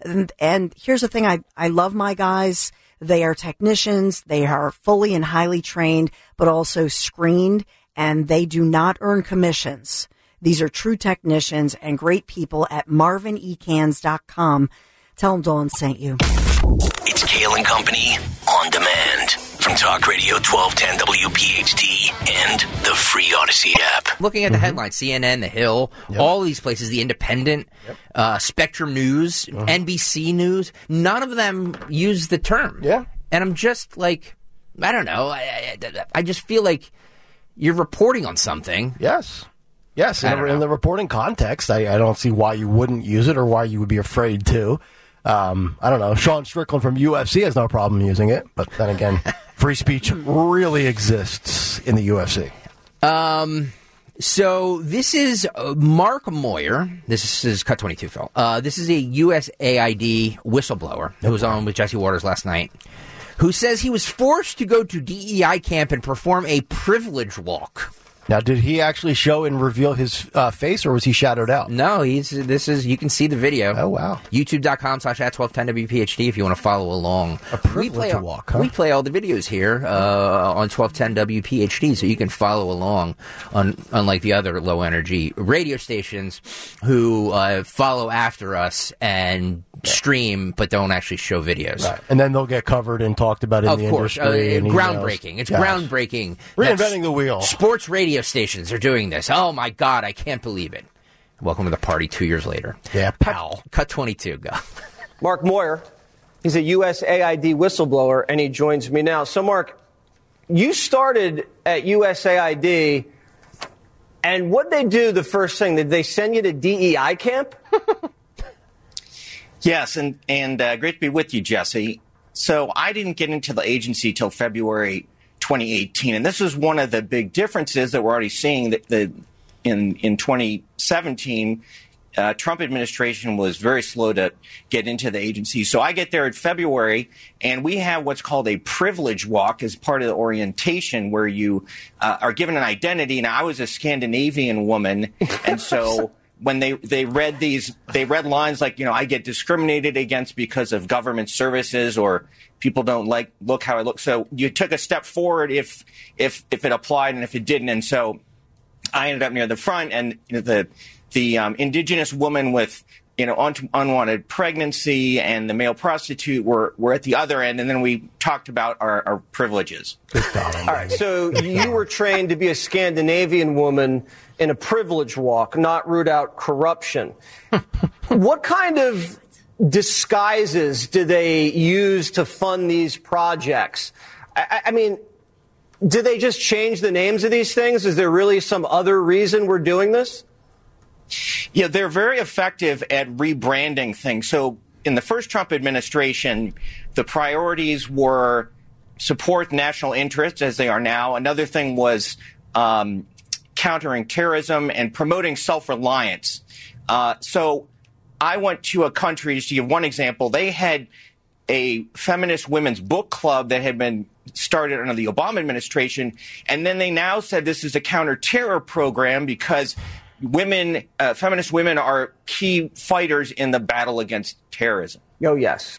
And, and here's the thing. I, I love my guys. They are technicians. They are fully and highly trained, but also screened, and they do not earn commissions. These are true technicians and great people at marvin e cans dot com. Tell them Dawn sent you. It's Kale and Company on demand from Talk Radio twelve ten W P H T and the free Odyssey app. Looking at the mm-hmm. headlines, C N N, The Hill, yep. all these places, The Independent, yep. uh, Spectrum News, mm-hmm. N B C News, none of them use the term. Yeah. And I'm just like, I don't know, I, I, I just feel like you're reporting on something. Yes. Yes, in the, in the reporting context, I, I don't see why you wouldn't use it or why you would be afraid to. Um, I don't know. Sean Strickland from U F C has no problem using it, but then again, free speech really exists in the U F C. Um, so this is uh, Mark Moyer. This is Cut twenty-two, Phil. Uh, this is a U S A I D whistleblower who was on with Jesse Waters last night, who says he was forced to go to D E I camp and perform a privilege walk. Now, did he actually show and reveal his uh, face, or was he shadowed out? No, he's. This is. You can see the video. Oh wow! YouTube.com slash at twelve ten W P H D if you want to follow along. A privilege we play, walk. Huh? We play all the videos here uh, on twelve ten W P H D, so you can follow along. On unlike the other low energy radio stations who uh, follow after us and stream, but don't actually show videos. Right. And then they'll get covered and talked about in of the course. industry. Uh, and groundbreaking. It's yes. groundbreaking. Reinventing That's, the wheel. Sports radio stations are doing this. Oh my God, I can't believe it. Welcome to the party two years later. Yeah, pal. Cut, cut twenty-two, go. Mark Moyer, he's a U S A I D whistleblower, and he joins me now. So, Mark, you started at U S A I D, and what'd they do the first thing? Did they send you to D E I camp? Yes, and, and uh, great to be with you, Jesse. So I didn't get into the agency till February twenty eighteen, and this is one of the big differences that we're already seeing that the in in twenty seventeen. Uh, Trump administration was very slow to get into the agency. So I get there in February, and we have what's called a privilege walk as part of the orientation, where you uh, are given an identity. Now, I was a Scandinavian woman, and so when they, they read these, they read lines like, you know, I get discriminated against because of government services, or people don't like look how I look. So you took a step forward if if if it applied and if it didn't. And so I ended up near the front, and you know, the the um, indigenous woman with, you know, un- unwanted pregnancy and the male prostitute were, were at the other end, and then we talked about our, our privileges. All right, so you were trained to be a Scandinavian woman in a privilege walk, not root out corruption. What kind of disguises do they use to fund these projects? I, I mean, do they just change the names of these things? Is there really some other reason we're doing this? Yeah, they're very effective at rebranding things. So in the first Trump administration, the priorities were support national interests, as they are now. Another thing was um, countering terrorism and promoting self-reliance. Uh, so I went to a country, just to give one example, they had a feminist women's book club that had been started under the Obama administration, and then they now said this is a counter-terror program because women, uh, feminist women are key fighters in the battle against terrorism. Oh, yes.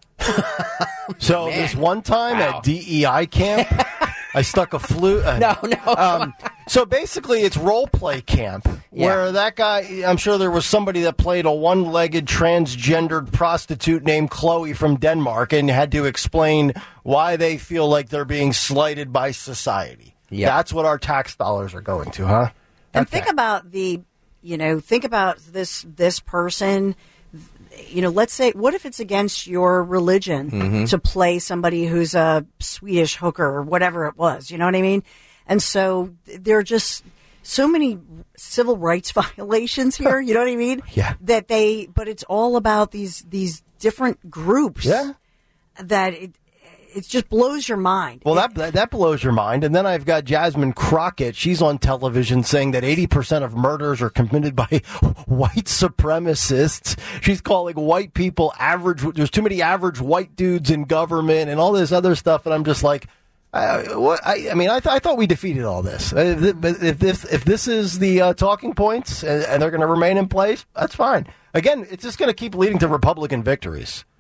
So Man. this one time wow. at D E I camp, I stuck a flute. Uh, no, no. Um, so basically, it's role play camp yeah. where that guy, I'm sure there was somebody that played a one-legged transgendered prostitute named Chloe from Denmark and had to explain why they feel like they're being slighted by society. Yep. That's what our tax dollars are going to, huh? And okay. think about the, you know, think about this this person. You know, let's say, what if it's against your religion mm-hmm. to play somebody who's a Swedish hooker or whatever it was? You know what I mean? And so there are just so many civil rights violations here. You know what I mean? Yeah. That they, but it's all about these these different groups. Yeah. That it it just blows your mind. Well, that, that that blows your mind. And then I've got Jasmine Crockett. She's on television saying that eighty percent of murders are committed by white supremacists. She's calling white people average. There's too many average white dudes in government and all this other stuff. And I'm just like, uh, what? I, I mean, I, th- I thought we defeated all this. If, if, this, if this is the uh, talking points and, and they're going to remain in place, that's fine. Again, it's just going to keep leading to Republican victories.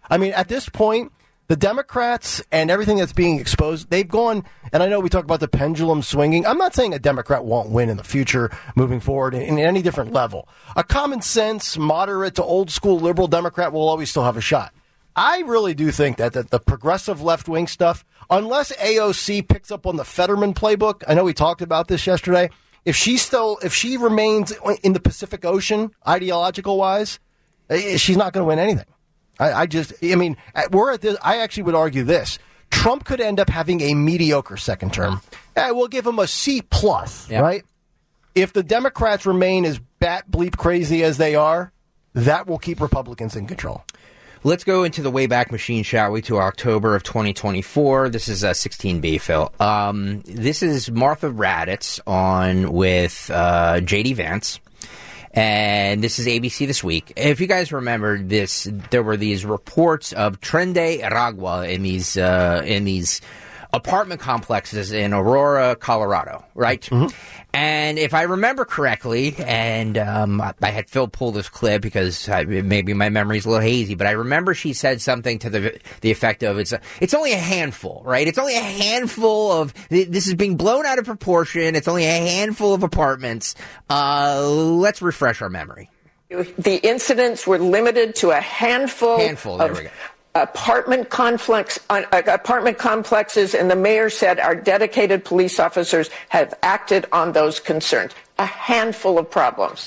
I mean, at this point, the Democrats and everything that's being exposed, they've gone, and I know we talk about the pendulum swinging. I'm not saying a Democrat won't win in the future moving forward in, in any different level. A common sense, moderate to old school liberal Democrat will always still have a shot. I really do think that, that the progressive left-wing stuff, unless A O C picks up on the Fetterman playbook, I know we talked about this yesterday, if she still, if she remains in the Pacific Ocean, ideological-wise, she's not going to win anything. I, I just, I mean, we're at this. I actually would argue this: Trump could end up having a mediocre second term. Eh, we'll give him a C plus, yep. right? If the Democrats remain as bat bleep crazy as they are, that will keep Republicans in control. Let's go into the Wayback Machine, shall we, to October of twenty twenty-four. This is uh, sixteen B, Phil. Um, this is Martha Raddatz on with uh, J D Vance. And this is A B C This Week. If you guys remember this, there were these reports of Tren de Aragua in these uh, in these apartment complexes in Aurora, Colorado, right? Mm-hmm. And if I remember correctly, and um, I had Phil pull this clip because I, maybe my memory's a little hazy, but I remember she said something to the the effect of, it's a, it's only a handful, right? It's only a handful of, this is being blown out of proportion. It's only a handful of apartments. Uh, let's refresh our memory. The incidents were limited to a handful, handful there of we go. apartment complex, uh, apartment complexes, and the mayor said our dedicated police officers have acted on those concerns. A handful of problems.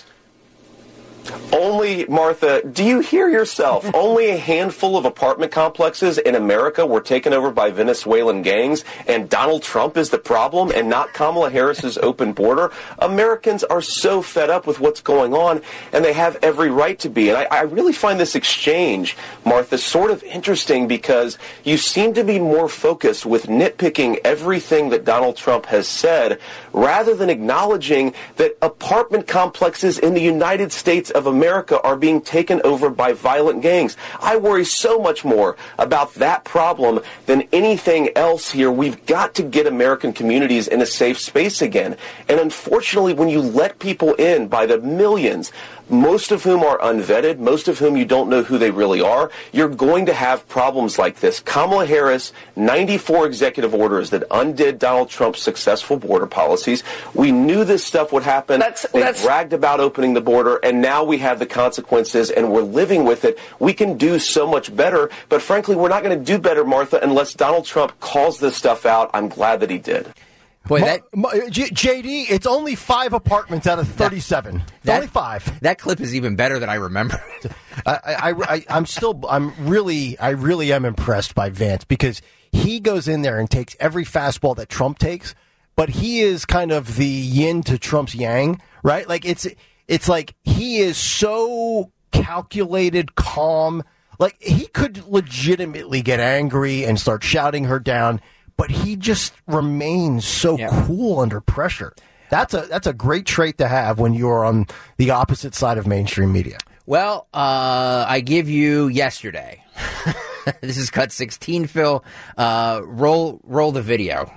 Only, Martha, do you hear yourself? Only a handful of apartment complexes in America were taken over by Venezuelan gangs, and Donald Trump is the problem and not Kamala Harris's open border? Americans are so fed up with what's going on, and they have every right to be. And I, I really find this exchange, Martha, sort of interesting because you seem to be more focused with nitpicking everything that Donald Trump has said rather than acknowledging that apartment complexes in the United States of America are being taken over by violent gangs. I worry so much more about that problem than anything else here. We've got to get American communities in a safe space again. And unfortunately, when you let people in by the millions, most of whom are unvetted, most of whom you don't know who they really are, you're going to have problems like this. Kamala Harris, ninety-four executive orders that undid Donald Trump's successful border policies. We knew this stuff would happen. That's, they that's... bragged about opening the border, and now we have the consequences, and we're living with it. We can do so much better, but frankly, we're not going to do better, Martha, unless Donald Trump calls this stuff out. I'm glad that he did. Boy, that Ma- Ma- J- JD, it's only five apartments out of thirty-seven. That, it's only five. That clip is even better than I remember. I, I, I, I'm still, I'm really, I really am impressed by Vance because he goes in there and takes every fastball that Trump takes, but he is kind of the yin to Trump's yang, right? Like it's, it's like he is so calculated, calm. Like he could legitimately get angry and start shouting her down. But he just remains so yeah. cool under pressure. That's a that's a great trait to have when you're on the opposite side of mainstream media. Well, uh, I give you yesterday. This is cut sixteen, Phil. Uh, roll roll the video.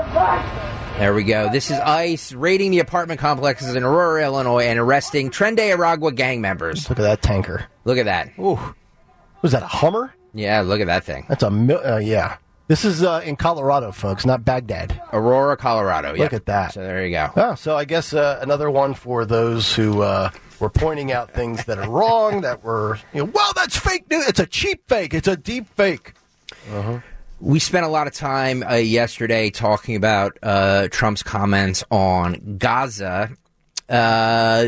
There we go. This is ICE raiding the apartment complexes in Aurora, Illinois, and arresting Tren de Aragua gang members. Look at that tanker. Look at that. Ooh, was that a Hummer? Yeah, look at that thing. That's a uh, yeah. This is uh, in Colorado, folks, not Baghdad. Aurora, Colorado. Look yep. at that. So there you go. Oh, so I guess uh, another one for those who uh, were pointing out things that are wrong, that were, you know, well, that's fake news. It's a cheap fake. It's a deep fake. Uh-huh. We spent a lot of time uh, yesterday talking about uh, Trump's comments on Gaza. Uh,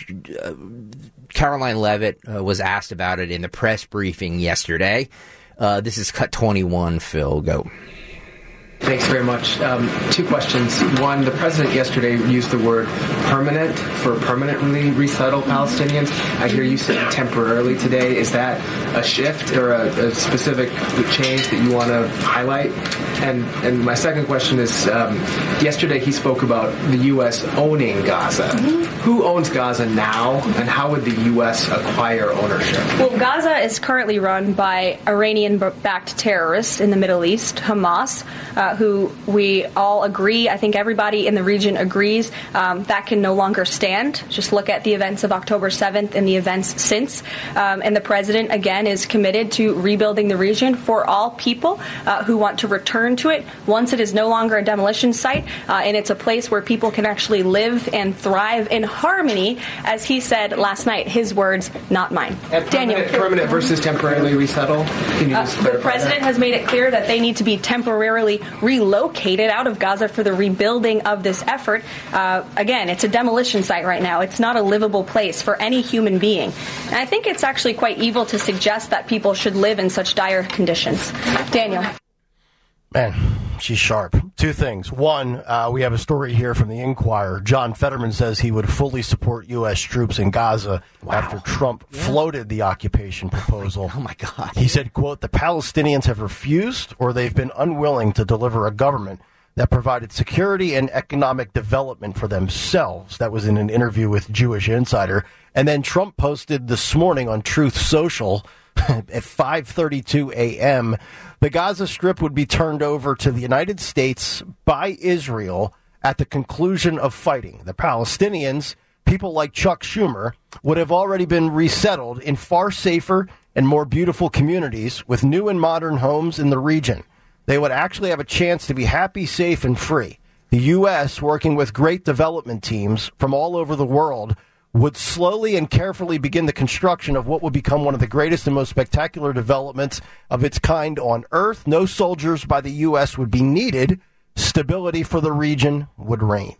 Caroline Leavitt uh, was asked about it in the press briefing yesterday. Uh, this is cut twenty-one, Phil. Go. Thanks very much. Um, two questions. One, the president yesterday used the word permanent for permanently resettle Palestinians. I hear you said temporarily today. Is that a shift or a, a specific change that you want to highlight? And and my second question is, um, yesterday he spoke about the U S owning Gaza. Mm-hmm. Who owns Gaza now, and how would the U S acquire ownership? Well, Gaza is currently run by Iranian-backed terrorists in the Middle East, Hamas, uh, uh, who we all agree, I think everybody in the region agrees, um, that can no longer stand. Just look at the events of October seventh and the events since. Um, and the president, again, is committed to rebuilding the region for all people uh, who want to return to it once it is no longer a demolition site uh, and it's a place where people can actually live and thrive in harmony, as he said last night. His words, not mine. And Daniel. Permanent, permanent versus temporarily resettle? Can you Uh, just the clarify president that? has made it clear that they need to be temporarily relocated out of Gaza for the rebuilding of this effort. Uh, again, it's a demolition site right now. It's not a livable place for any human being. And I think it's actually quite evil to suggest that people should live in such dire conditions. Daniel. Man, she's sharp. Two things. One, uh, we have a story here from the Inquirer. John Fetterman says he would fully support U S troops in Gaza wow. after Trump yeah. floated the occupation proposal. Oh, my God. He said, quote, the Palestinians have refused or they've been unwilling to deliver a government that provided security and economic development for themselves. That was in an interview with Jewish Insider. And then Trump posted this morning on Truth Social at five thirty-two a.m., the Gaza Strip would be turned over to the United States by Israel at the conclusion of fighting. The Palestinians, people like Chuck Schumer, would have already been resettled in far safer and more beautiful communities with new and modern homes in the region. They would actually have a chance to be happy, safe, and free. The U S, working with great development teams from all over the world, would slowly and carefully begin the construction of what would become one of the greatest and most spectacular developments of its kind on Earth. No soldiers by the U S would be needed. Stability for the region would reign.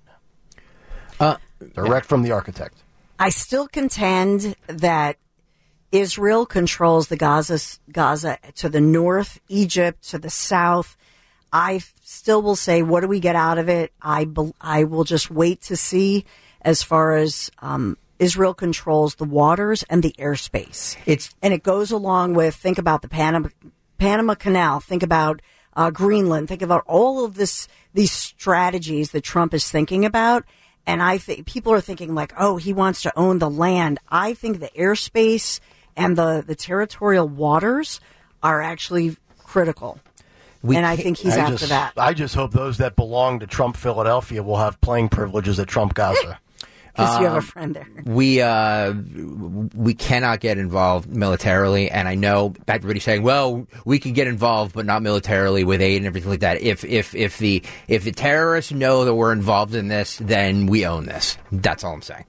Uh, Direct from the architect. I still contend that Israel controls the Gaza, Gaza to the north, Egypt to the south. I still will say, what do we get out of it? I, I will just wait to see. As far as um, Israel controls the waters and the airspace. It's and it goes along with, think about the Panama, Panama Canal, think about uh, Greenland, think about all of this, these strategies that Trump is thinking about. And I think people are thinking like, oh, he wants to own the land. I think the airspace and the, the territorial waters are actually critical. We and I think he's I after just, that. I just hope those that belong to Trump Philadelphia will have playing privileges at Trump Gaza. Because um, you have a Um, friend there. We uh, we cannot get involved militarily, and I know everybody's saying, "Well, we can get involved, but not militarily with aid and everything like that." If if if the if the terrorists know that we're involved in this, then we own this. That's all I'm saying.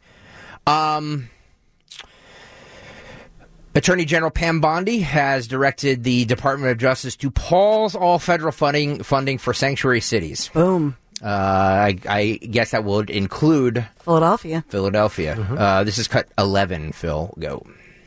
Um, Attorney General Pam Bondi has directed the Department of Justice to pause all federal funding funding for sanctuary cities. Boom. Uh, I, I guess that would include Philadelphia. Philadelphia. Mm-hmm. Uh, this is cut eleven, Phil. Go.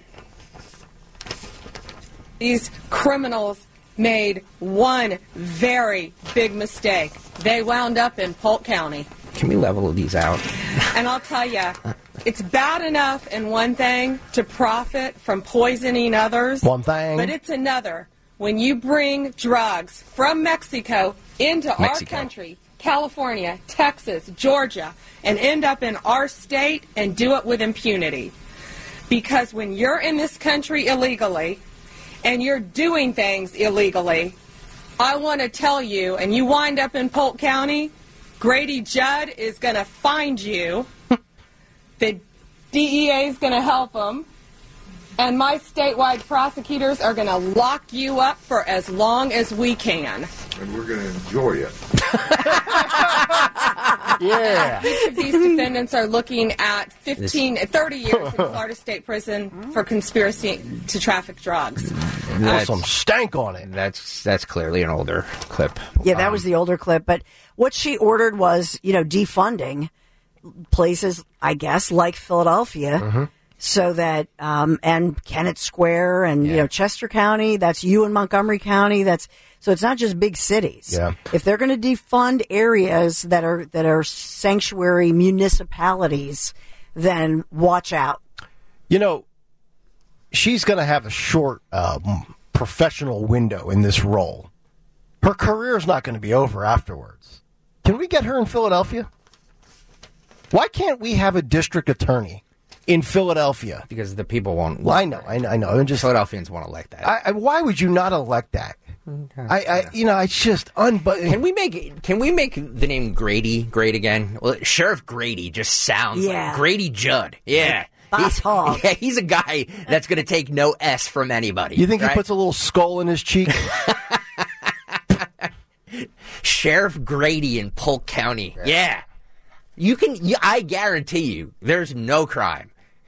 These criminals made one very big mistake. They wound up in Polk County. Can we level these out? And I'll tell you, it's bad enough in one thing to profit from poisoning others. One thing. But it's another when you bring drugs from Mexico into Mexico. our country, California, Texas, Georgia, and end up in our state and do it with impunity. Because when you're in this country illegally and you're doing things illegally, I want to tell you, and you wind up in Polk County, Grady Judd is going to find you. The D E A is going to help them. And my statewide prosecutors are going to lock you up for as long as we can. And we're going to enjoy it. Yeah. Each of these defendants are looking at fifteen, thirty years in Florida State Prison for conspiracy to traffic drugs. There's some stank on it. That's that's clearly an older clip. Yeah, that Um, was the older clip. But what she ordered was, you know, defunding places, I guess, like Philadelphia. Mm-hmm. So that, um, and Kennett Square and, you know, Chester County, that's you in Montgomery County. That's, so it's not just big cities. Yeah. If they're going to defund areas that are, that are sanctuary municipalities, then watch out. You know, she's going to have a short um, professional window in this role. Her career's not going to be over afterwards. Can we get her in Philadelphia? Why can't we have a district attorney in Philadelphia? Because the people won't. Well, I know, I know, I know. I'm just Philadelphians won't elect that. I, I, why would you not elect that? I, I, you know, it's just unbut. Can we make Can we make the name Grady great again? Well, Sheriff Grady just sounds Yeah. like Grady Judd. Yeah. Boss He- hog. Yeah, he's a guy that's going to take no S from anybody. You think right? he puts a little skull in his cheek? Sheriff Grady in Polk County. Yeah. You can, you, I guarantee you, there's no crime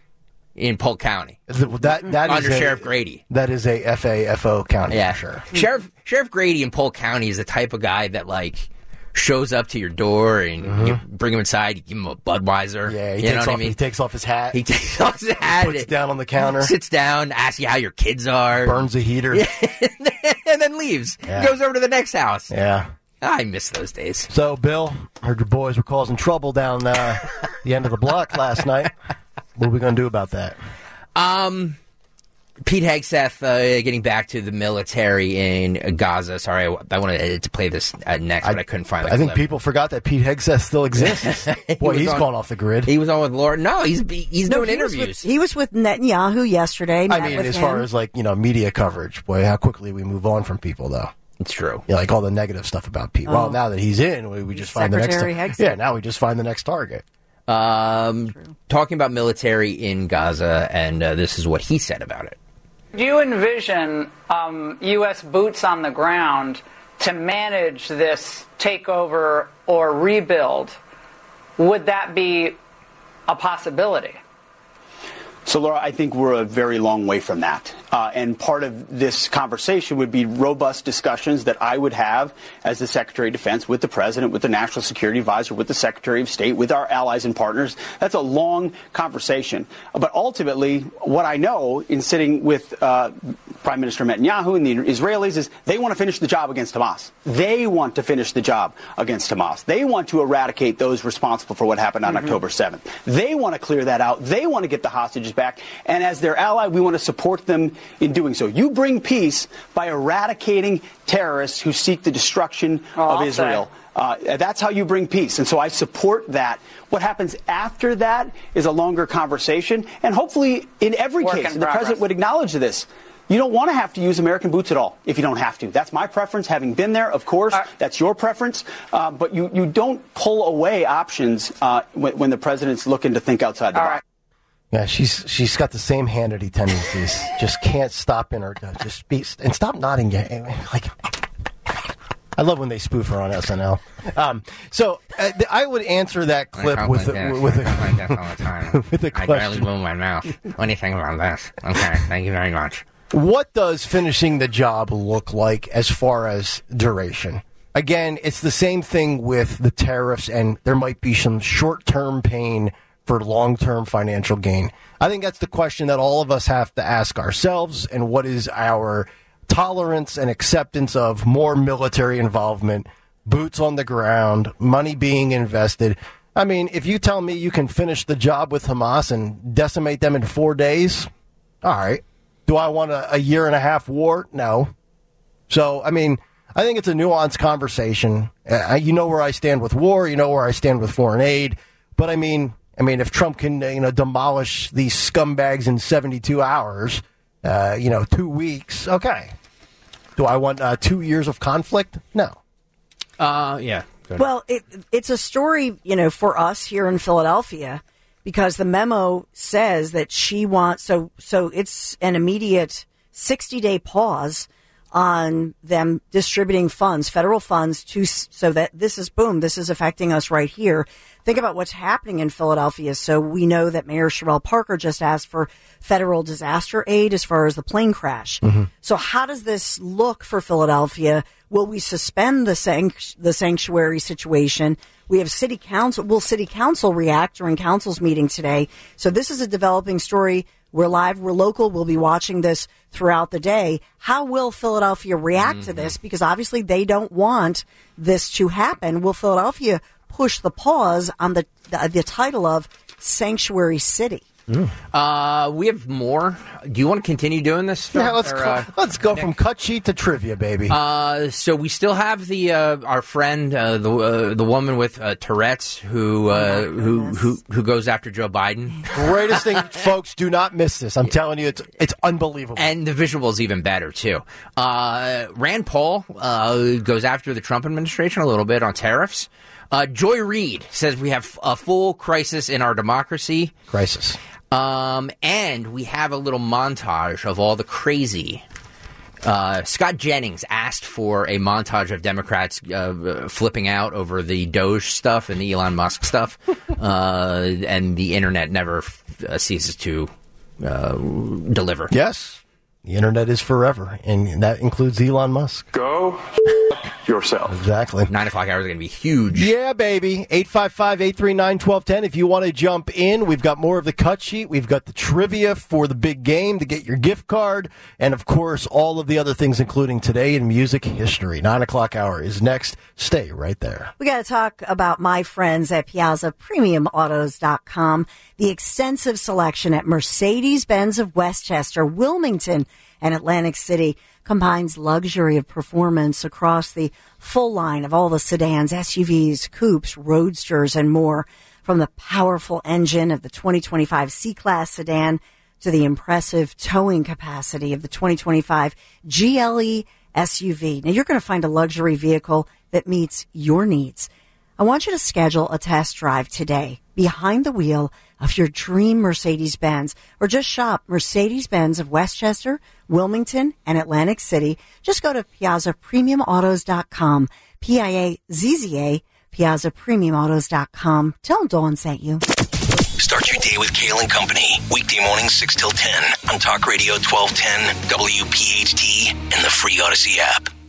in Polk County. That, that under is a- Sheriff Grady. That is a F A F O county Yeah. for sure. Sheriff Sheriff Grady in Polk County is the type of guy that, like, shows up to your door and Mm-hmm. you bring him inside, you give him a Budweiser. Yeah, he you know takes what off. I mean? He takes off his hat. He takes off his hat. Puts down on the counter. Sits down, asks you how your kids are. Burns a heater. and then leaves. Yeah. Goes over to the next house. Yeah. I miss those days. So, Bill, heard your boys were causing trouble down uh, the end of the block last night. What are we going to do about that? Um, Pete Hegseth uh, getting back to the military in Gaza. Sorry, I, I wanted to play this uh, next, but I, couldn't find the I think clip. people forgot that Pete Hegseth still exists. Boy, was he's on- gone off the grid. He was on with Laura. No, he's he's No, doing he was interviews. with- he was with Netanyahu yesterday. I met mean, with as him. far as like, you know, media coverage, boy, how quickly we move on from people, though. It's true. Yeah, like all the negative stuff about Pete. Oh. Well, now that he's in, we, we just find the next. Secretary Hegseth. Yeah, now we just find the next target. Um, talking about military in Gaza, and uh, this is what he said about it. Do you envision um, U S boots on the ground to manage this takeover or rebuild? Would that be a possibility? So, Laura, I think we're a very long way from that. Uh, and part of this conversation would be robust discussions that I would have as the Secretary of Defense with the President, with the National Security Advisor, with the Secretary of State, with our allies and partners. That's a long conversation. But ultimately, what I know in sitting with uh, Prime Minister Netanyahu and the Israelis is they want to finish the job against Hamas. They want to finish the job against Hamas. They want to eradicate those responsible for what happened on Mhm. October seventh. They want to clear that out. They want to get the hostages back. And as their ally, we want to support them in doing so. You bring peace by eradicating terrorists who seek the destruction Oh, of I'll Israel. Uh, that's how you bring peace. And so I support that. What happens after that is a longer conversation. And hopefully, in every Work case, in and the progress. President would acknowledge this, you don't want to have to use American boots at all if you don't have to. That's my preference, having been there, of course. That's your preference. Uh, but you, you don't pull away options uh, when, when the President's looking to think outside the box. Yeah, she's she's got the same Hannity tendencies. Just can't stop in her. Just speak and stop nodding. Like, I love when they spoof her on S N L. Um, so uh, th- I would answer that clip I with with a, this. with I talk like this all the a time. with a I barely question. move my mouth. What do you think about this? Okay, thank you very much. What does finishing the job look like as far as duration? Again, it's the same thing with the tariffs, and there might be some short-term pain for long-term financial gain. I think that's the question that all of us have to ask ourselves, and what is our tolerance and acceptance of more military involvement, boots on the ground, money being invested. I mean, if you tell me you can finish the job with Hamas and decimate them in four days, all right. Do I want a, a year and a half war? No. So, I mean, I think it's a nuanced conversation. Uh, you know where I stand with war. You know where I stand with foreign aid. But I mean, I mean, if Trump can, uh, you know, demolish these scumbags in seventy-two hours, uh, you know, two weeks, okay. Do I want uh, two years of conflict? No. Uh, yeah. Well, it, it's a story, you know, for us here in Philadelphia, because the memo says that she wants, so so it's an immediate sixty-day pause on them distributing funds, federal funds, to so that this is, boom, this is affecting us right here. Think about what's happening in Philadelphia. So we know that Mayor Sherrell Parker just asked for federal disaster aid as far as the plane crash. Mm-hmm. So how does this look for Philadelphia? Will we suspend the sanct- the sanctuary situation? We have city council. Will city council react during council's meeting today? So this is a developing story. We're live. We're local. We'll be watching this throughout the day. How will Philadelphia react to this? Because obviously they don't want this to happen. Will Philadelphia push the pause on the the, the title of Sanctuary City? Mm. Uh, we have more. Do you want to continue doing this? Yeah, let's or, go, uh, let's go Nick? from cut sheet to trivia, baby. Uh, so we still have the uh, our friend, uh, the uh, the woman with uh, Tourette's, who uh, who who who goes after Joe Biden. Greatest thing, folks. Do not miss this. I'm telling you, it's it's unbelievable. And the visual is even better too. Uh, Rand Paul uh, goes after the Trump administration a little bit on tariffs. Uh, Joy Reid says we have a full crisis in our democracy. Crisis. Um, and we have a little montage of all the crazy. Uh, Scott Jennings asked for a montage of Democrats uh, flipping out over the Doge stuff and the Elon Musk stuff, uh, and the internet never uh, ceases to uh, deliver. Yes, the internet is forever, and that includes Elon Musk. Go yourself. Exactly. Nine o'clock hours are going to be huge. Yeah, baby. eight five five, eight three nine, one two one zero. If you want to jump in, we've got more of the cut sheet. We've got the trivia for the big game to get your gift card. And, of course, all of the other things, including today in music history. Nine o'clock hour is next. Stay right there. We got to talk about my friends at Piazza Premium Autos dot com. The extensive selection at Mercedes-Benz of Westchester, Wilmington, and Atlantic City combines luxury of performance across the full line of all the sedans, S U Vs, coupes, roadsters, and more. From the powerful engine of the twenty twenty-five C-Class sedan to the impressive towing capacity of the twenty twenty-five G L E S U V. Now, you're going to find a luxury vehicle that meets your needs. I want you to schedule a test drive today behind the wheel of your dream Mercedes-Benz, or just shop Mercedes-Benz of Westchester, Wilmington, and Atlantic City. Just go to Piazza Premium Autos dot com, P I A Z Z A, Piazza Premium Autos dot com. Tell them Dawn sent you. Start your day with Kale and Company. Weekday mornings six till ten on Talk Radio twelve ten, W P H T, and the free Odyssey app.